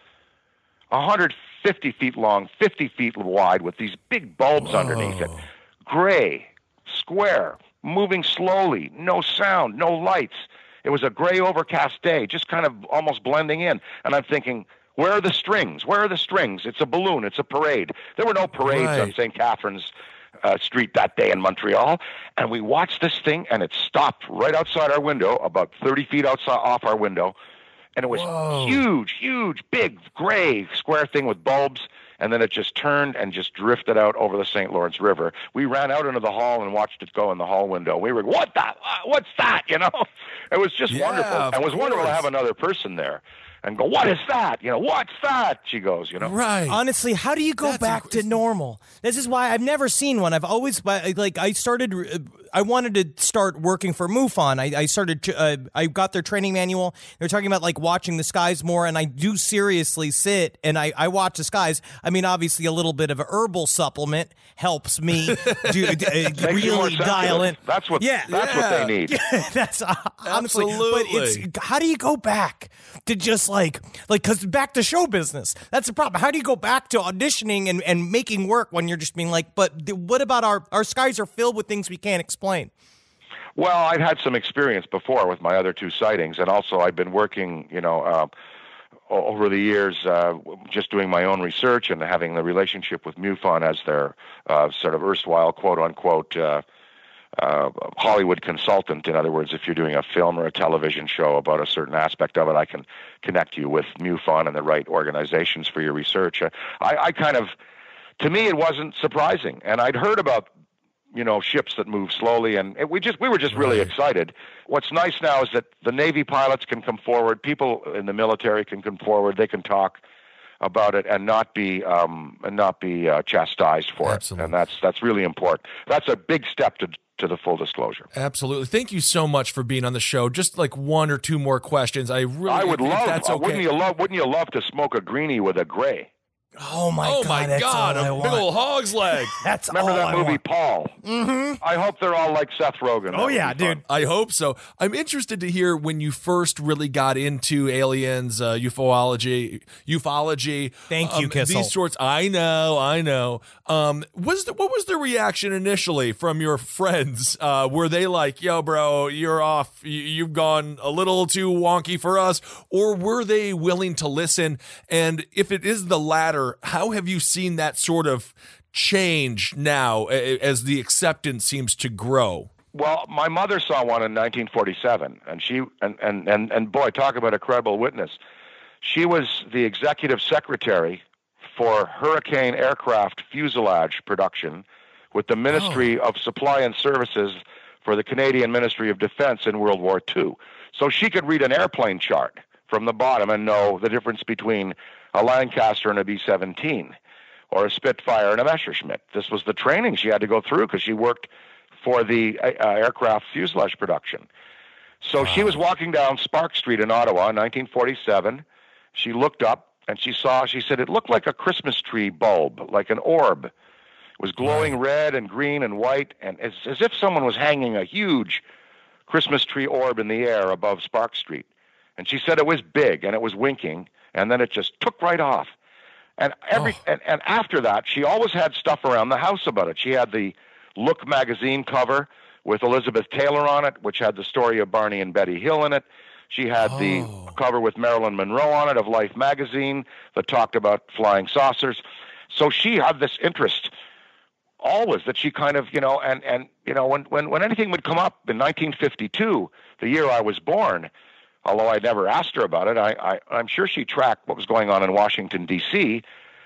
one hundred fifty feet long, fifty feet wide, with these big bulbs Whoa. underneath it. Gray, square, moving slowly, no sound, no lights. It was a gray, overcast day, just kind of almost blending in. And I'm thinking, where are the strings? Where are the strings? It's a balloon. It's a parade. There were no parades Right. on Saint Catherine's uh, Street that day in Montreal. And we watched this thing, and it stopped right outside our window, about thirty feet outside off our window. And it was Whoa. huge, huge, big, gray, square thing with bulbs. And then it just turned and just drifted out over the Saint Lawrence River. We ran out into the hall and watched it go in the hall window. We were, what the, what's that, you know? It was just Yeah, wonderful. of And it was wonderful to course. have another person there and go, what is that? You know, what's that? She goes, you know. Right. Honestly, how do you go That's back inc- to normal? This is why I've never seen one. I've always like I started. uh, I wanted to start working for MUFON. I, I started. To, uh, I got their training manual. They're talking about like watching the skies more, and I do seriously sit and I, I watch the skies. I mean, obviously, a little bit of a herbal supplement helps me do, uh, Makes you more really dial in. sensitive. That's what. Yeah. That's what they need. That's uh, honestly, but it's Absolutely. how do you go back to just like like because back to show business? That's the problem. How do you go back to auditioning and, and making work when you're just being like, but th- what about our our skies are filled with things we can't explain? Well, I've had some experience before with my other two sightings, and also I've been working, you know, uh, o- over the years, uh, just doing my own research and having the relationship with MUFON as their uh, sort of erstwhile quote-unquote uh, uh, Hollywood consultant. In other words, if you're doing a film or a television show about a certain aspect of it, I can connect you with MUFON and the right organizations for your research. Uh, I, I kind of, to me, it wasn't surprising, and I'd heard about, you know, ships that move slowly, and it, we just we were just really Right. excited. What's nice now is that the Navy pilots can come forward, people in the military can come forward, they can talk about it and not be um, and not be uh, chastised for Absolutely. it, and that's that's really important. That's a big step to to the full disclosure. Absolutely. Thank you so much for being on the show. Just like one or two more questions. I really I would if love. that's uh, okay. wouldn't you love? Wouldn't you love to smoke a greenie with a gray? Oh my oh god! my that's God, all I a want. big old hog's leg. That's Remember all that I movie, want. Paul? Mm-hmm. I hope they're all like Seth Rogen. That Oh would yeah, be fun. dude. I hope so. I'm interested to hear when you first really got into aliens, uh, ufology, ufology. Thank you, um, Kissel. These sorts. I know, I know. Um, was the, what was the reaction initially from your friends? Uh, were they like, "Yo, bro, you're off. You, you've gone a little too wonky for us," or were they willing to listen? And if it is the latter, how have you seen that sort of change now a- as the acceptance seems to grow? Well, my mother saw one in nineteen forty-seven, and she and, and, and, and boy, talk about a credible witness. She was the executive secretary for Hurricane aircraft fuselage production with the Ministry of Supply and Services for the Canadian Ministry of Defense in World War Two. So she could read an airplane chart from the bottom and know the difference between a Lancaster and a B seventeen, or a Spitfire and a Messerschmitt. This was the training she had to go through because she worked for the uh, aircraft fuselage production. So she was walking down Spark Street in Ottawa in nineteen forty-seven. She looked up and she saw, she said, it looked like a Christmas tree bulb, like an orb. It was glowing red and green and white, and as, as if someone was hanging a huge Christmas tree orb in the air above Spark Street. And she said it was big and it was winking, and then it just took right off. And every Oh. and, and after that, she always had stuff around the house about it. She had the Look magazine cover with Elizabeth Taylor on it, which had the story of Barney and Betty Hill in it. She had Oh. the cover with Marilyn Monroe on it of Life magazine that talked about flying saucers. So she had this interest always that she kind of, you know, and, and you know, when, when, when anything would come up in nineteen fifty-two, the year I was born, although I never asked her about it, I, I, I'm sure she tracked what was going on in Washington, D C,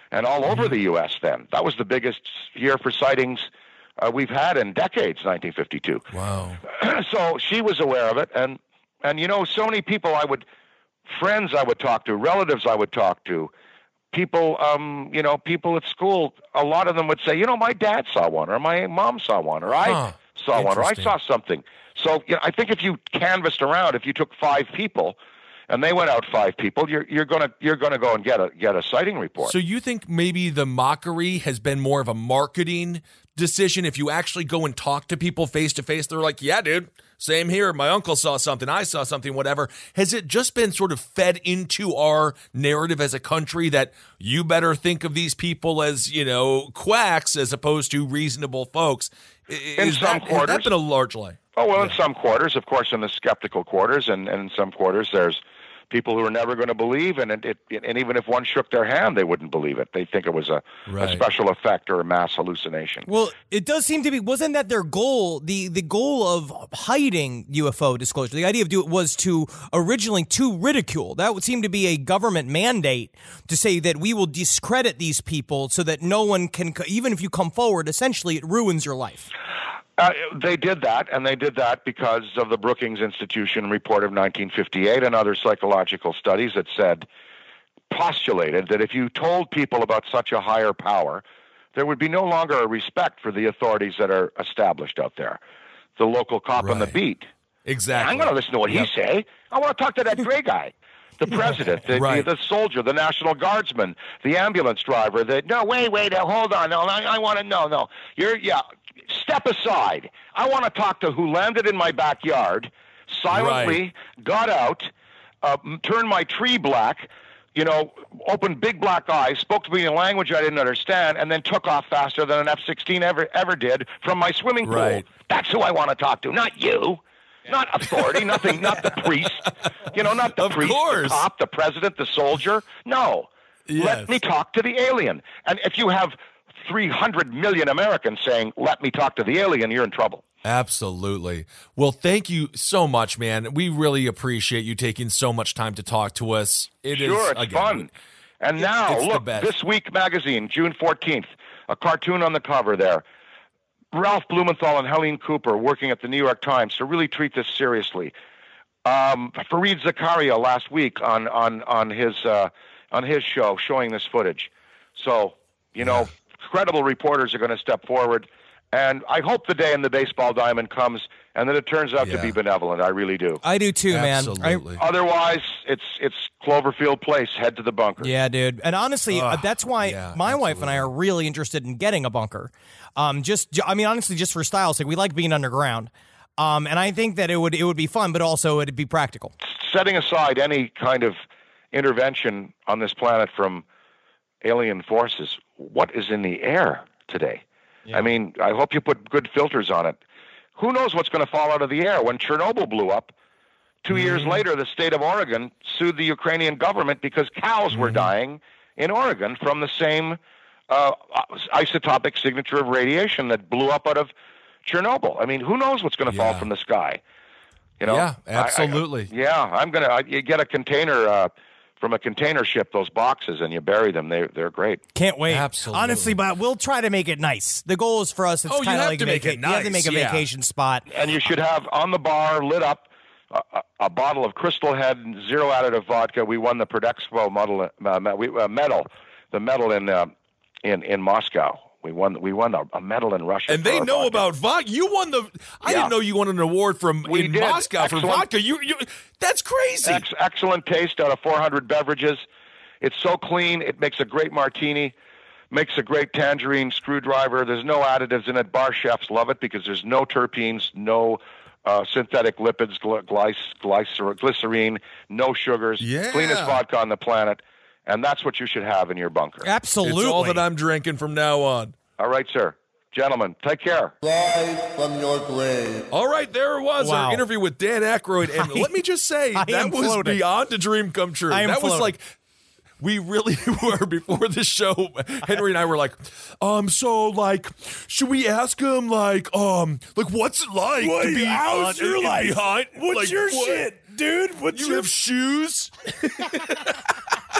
and all over the U S then. That was the biggest year for sightings uh, we've had in decades, nineteen fifty-two. Wow. So she was aware of it, and, and you know, so many people I would, friends I would talk to, relatives I would talk to, people, um, you know, people at school, a lot of them would say, you know, my dad saw one, or my mom saw one, or I Huh. saw one, or I Interesting. saw something. So you know, I think if you canvassed around, if you took five people, and they went out five people, you're you're gonna you're gonna go and get a get a sighting report. So you think maybe the mockery has been more of a marketing decision? If you actually go and talk to people face to face, they're like, yeah, dude, same here. My uncle saw something. I saw something, whatever. Has it just been sort of fed into our narrative as a country that you better think of these people as, you know, quacks as opposed to reasonable folks? In Is some that, has quarters. that been a large lie? Oh, well, in some quarters, of course, in the skeptical quarters, and, and in some quarters, there's people who are never going to believe, and it, it, and even if one shook their hand, they wouldn't believe it. They think it was a, Right. a special effect or a mass hallucination. Well, it does seem to be. Wasn't that their goal? The the goal of hiding U F O disclosure. The idea of do it was to originally to ridicule. That would seem to be a government mandate to say that we will discredit these people so that no one can. Even if you come forward, essentially, it ruins your life. Uh, they did that, and they did that because of the Brookings Institution report of nineteen fifty-eight and other psychological studies that said, postulated that if you told people about such a higher power, there would be no longer a respect for the authorities that are established out there, the local cop on the Right. beat. Exactly. I'm going to listen to what Yep. he say. I want to talk to that gray guy. The president, the, Right. the, the soldier, the National Guardsman, the ambulance driver. The no, wait, wait, uh, hold on. No, I, I want to no, no. You're yeah. Step aside. I want to talk to who landed in my backyard, silently got out, uh, m- turned my tree black, you know, opened big black eyes, spoke to me in a language I didn't understand, and then took off faster than an F sixteen ever ever did from my swimming pool. Right. That's who I want to talk to, not you. Not authority, nothing, not the priest. You know, not the Of priest, course. the cop, the president, the soldier. No. Yes. Let me talk to the alien. And if you have three hundred million Americans saying, let me talk to the alien, you're in trouble. Absolutely. Well, thank you so much, man. We really appreciate you taking so much time to talk to us. It is Sure, it's again, fun. And now, it's the look, best. This Week magazine, June fourteenth, a cartoon on the cover there. Ralph Blumenthal and Helene Cooper working at the New York Times to really treat this seriously. Um, Fareed Zakaria last week on on on his uh, on his show showing this footage. So you know, credible reporters are going to step forward, and I hope the day in the baseball diamond comes and that it turns out Yeah. to be benevolent. I really do. I do too, man. I- Absolutely. Otherwise, it's it's Cloverfield Place. Head to the bunker. Yeah, dude. And honestly, uh, Ugh, that's why yeah, my wife and I are absolutely. really interested in getting a bunker. Um, just, ju- I mean, honestly, just for style's sake, we like being underground. Um, and I think that it would it would be fun, but also it'd be practical. Setting aside any kind of intervention on this planet from alien forces, what is in the air today? I mean, I hope you put good filters on it. Who knows what's going to fall out of the air? When Chernobyl blew up, two Mm-hmm. years later, the state of Oregon sued the Ukrainian government because cows Mm-hmm. were dying in Oregon from the same uh, isotopic signature of radiation that blew up out of Chernobyl. I mean, who knows what's going to fall Yeah. from the sky? You know? Yeah, I- I- absolutely. yeah, I'm gonna. I, you get a container uh, from a container ship, those boxes, and you bury them. They they're great. Can't wait. Absolutely. Honestly, but we'll try to make it nice. The goal is for us. It's Oh, you kind of have like to a make vaca- it You have to nice, make a yeah. vacation spot. And you should have on the bar lit up a, a, a bottle of Crystal Head zero additive vodka. We won the Prodexpo medal, uh, me- we- uh, medal, the medal in uh, in in Moscow. We won. We won a, a medal in Russia. And for they our know vodka. about vodka. You won the. I Yeah. didn't know you won an award from We in did. Moscow Excellent. for vodka. You, you, that's crazy. Ex- excellent taste out of four hundred beverages. It's so clean. It makes a great martini. Makes a great tangerine screwdriver. There's no additives in it. Bar chefs love it because there's no terpenes, no uh, synthetic lipids, gly- glyc- glycer- glycerine, no sugars. Yeah. Cleanest vodka on the planet. And that's what you should have in your bunker. Absolutely. It's all that I'm drinking from now on. All right, sir. Gentlemen, take care. Rise from your grave. All right, there it was Wow. our interview with Dan Aykroyd, and let me just say I that am was floating. beyond a dream come true. I am that was floating. like we really were before the show. Henry and I were like, um, so like, should we ask him like, um, like what's it like to be how's on- your in- life? behind? What's Like, your what? shit, dude? What's You your have shoes?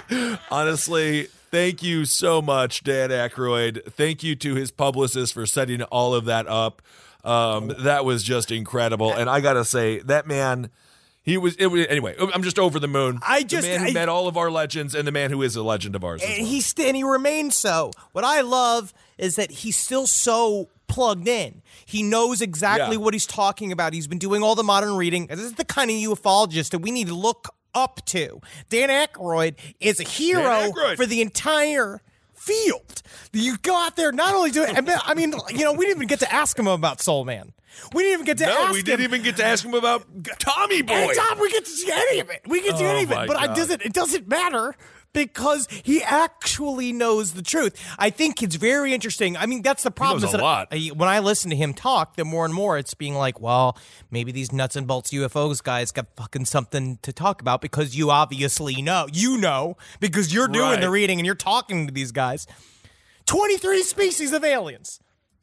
Honestly, thank you so much, Dan Aykroyd. Thank you to his publicist for setting all of that up. Um, that was just incredible. And I got to say, that man... He was, it was, anyway, I'm just over the moon. I just, the man who I, met all of our legends and the man who is a legend of ours. And, as well. he st- and he remains so. What I love is that he's still so plugged in. He knows exactly Yeah. what he's talking about. He's been doing all the modern reading. This is the kind of ufologist that we need to look up to. Dan Aykroyd is a hero for the entire field. You go out there, not only do it, I mean, you know, we didn't even get to ask him about Soul Man. We didn't even get to no, ask him. we didn't even get to ask him about Tommy Boy. And Tom, we get to see any of it. We get to see Oh, any of it. my But it God. doesn't, it doesn't matter because he actually knows the truth. I think it's very interesting. I mean, that's the problem. knows is a that lot. I, when I listen to him talk, the more and more it's being like, well, maybe these nuts and bolts U F Os guys got fucking something to talk about because you obviously know. You know, because you're doing Right. the reading and you're talking to these guys. twenty-three species of aliens.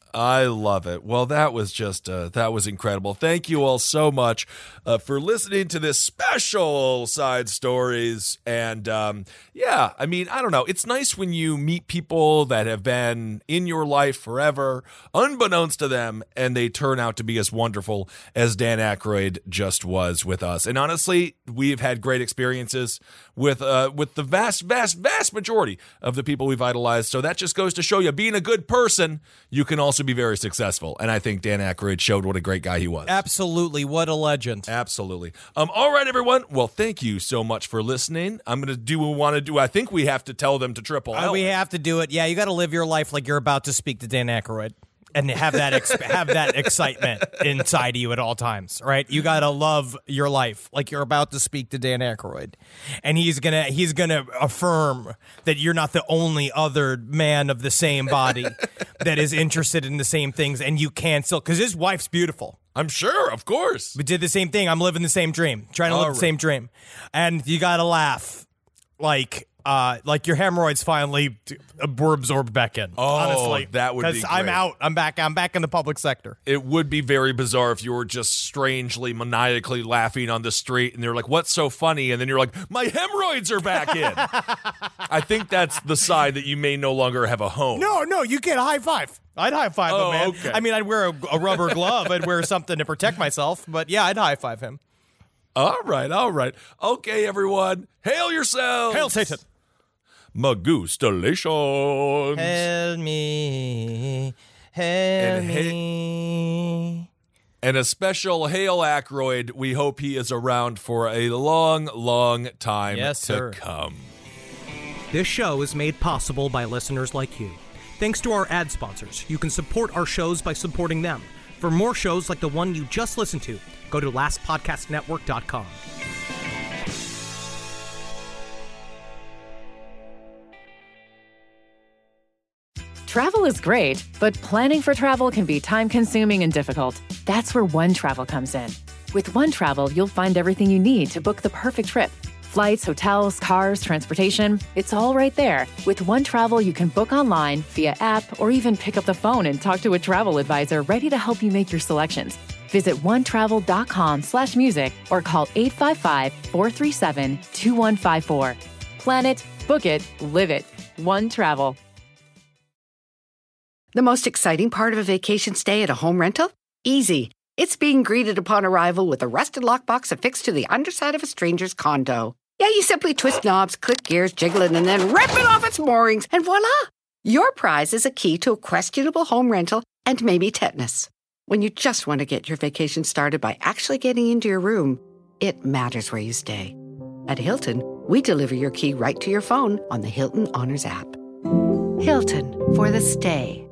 I love it. Well, that was just, uh, that was incredible. Thank you all so much uh, for listening to this special Side Stories. And um, yeah, I mean, I don't know. It's nice when you meet people that have been in your life forever, unbeknownst to them, and they turn out to be as wonderful as Dan Aykroyd just was with us. And honestly, we've had great experiences with uh, with the vast, vast, vast majority of the people we've idolized. So that just goes to show you, being a good person, you can also be very successful. And I think Dan Aykroyd showed what a great guy he was. Absolutely. What a legend. Absolutely. Um. All right, everyone. Well, thank you so much for listening. I'm going to do what we want to do. I think we have to tell them to triple Uh, L. we have to do it. Yeah, you got to live your life like you're about to speak to Dan Aykroyd and have that ex- have that excitement inside of you at all times, right? You got to love your life like you're about to speak to Dan Aykroyd, and he's gonna he's gonna affirm that you're not the only other man of the same body that is interested in the same things, and you can still, because his wife's beautiful. I'm sure, of course. We did the same thing. I'm living the same dream, trying to All live right. the same dream, and you got to laugh like. Uh, like your hemorrhoids finally were absorbed back in. Oh, honestly, that would be because I'm great. out. I'm back. I'm back in the public sector. It would be very bizarre if you were just strangely, maniacally laughing on the street and they're like, what's so funny? And then you're like, my hemorrhoids are back in. I think that's the sign that you may no longer have a home. No, no, you get a high five. I'd high five Oh, him, man. okay. I mean, I'd wear a, a rubber glove. I'd wear something to protect myself. But yeah, I'd high five him. All right, all right. Okay, everyone. Hail yourselves. Hail Satan. Magustalations. Hail me. Hail And hey- me. And a special Hail Aykroyd. We hope he is around for a long, long time Yes, to sir. come. This show is made possible by listeners like you. Thanks to our ad sponsors, you can support our shows by supporting them. For more shows like the one you just listened to, go to last podcast network dot com. Travel is great, but planning for travel can be time-consuming and difficult. That's where One Travel comes in. With One Travel, you'll find everything you need to book the perfect trip. Flights, hotels, cars, transportation, it's all right there. With One Travel, you can book online, via app, or even pick up the phone and talk to a travel advisor ready to help you make your selections. Visit onetravel.com slash music or call eight five five, four three seven, two one five four. Plan it, book it, live it. One Travel. The most exciting part of a vacation stay at a home rental? Easy. It's being greeted upon arrival with a rusted lockbox affixed to the underside of a stranger's condo. Yeah, you simply twist knobs, click gears, jiggle it, and then rip it off its moorings, and voila! Your prize is a key to a questionable home rental and maybe tetanus. When you just want to get your vacation started by actually getting into your room, it matters where you stay. At Hilton, we deliver your key right to your phone on the Hilton Honors app. Hilton for the stay.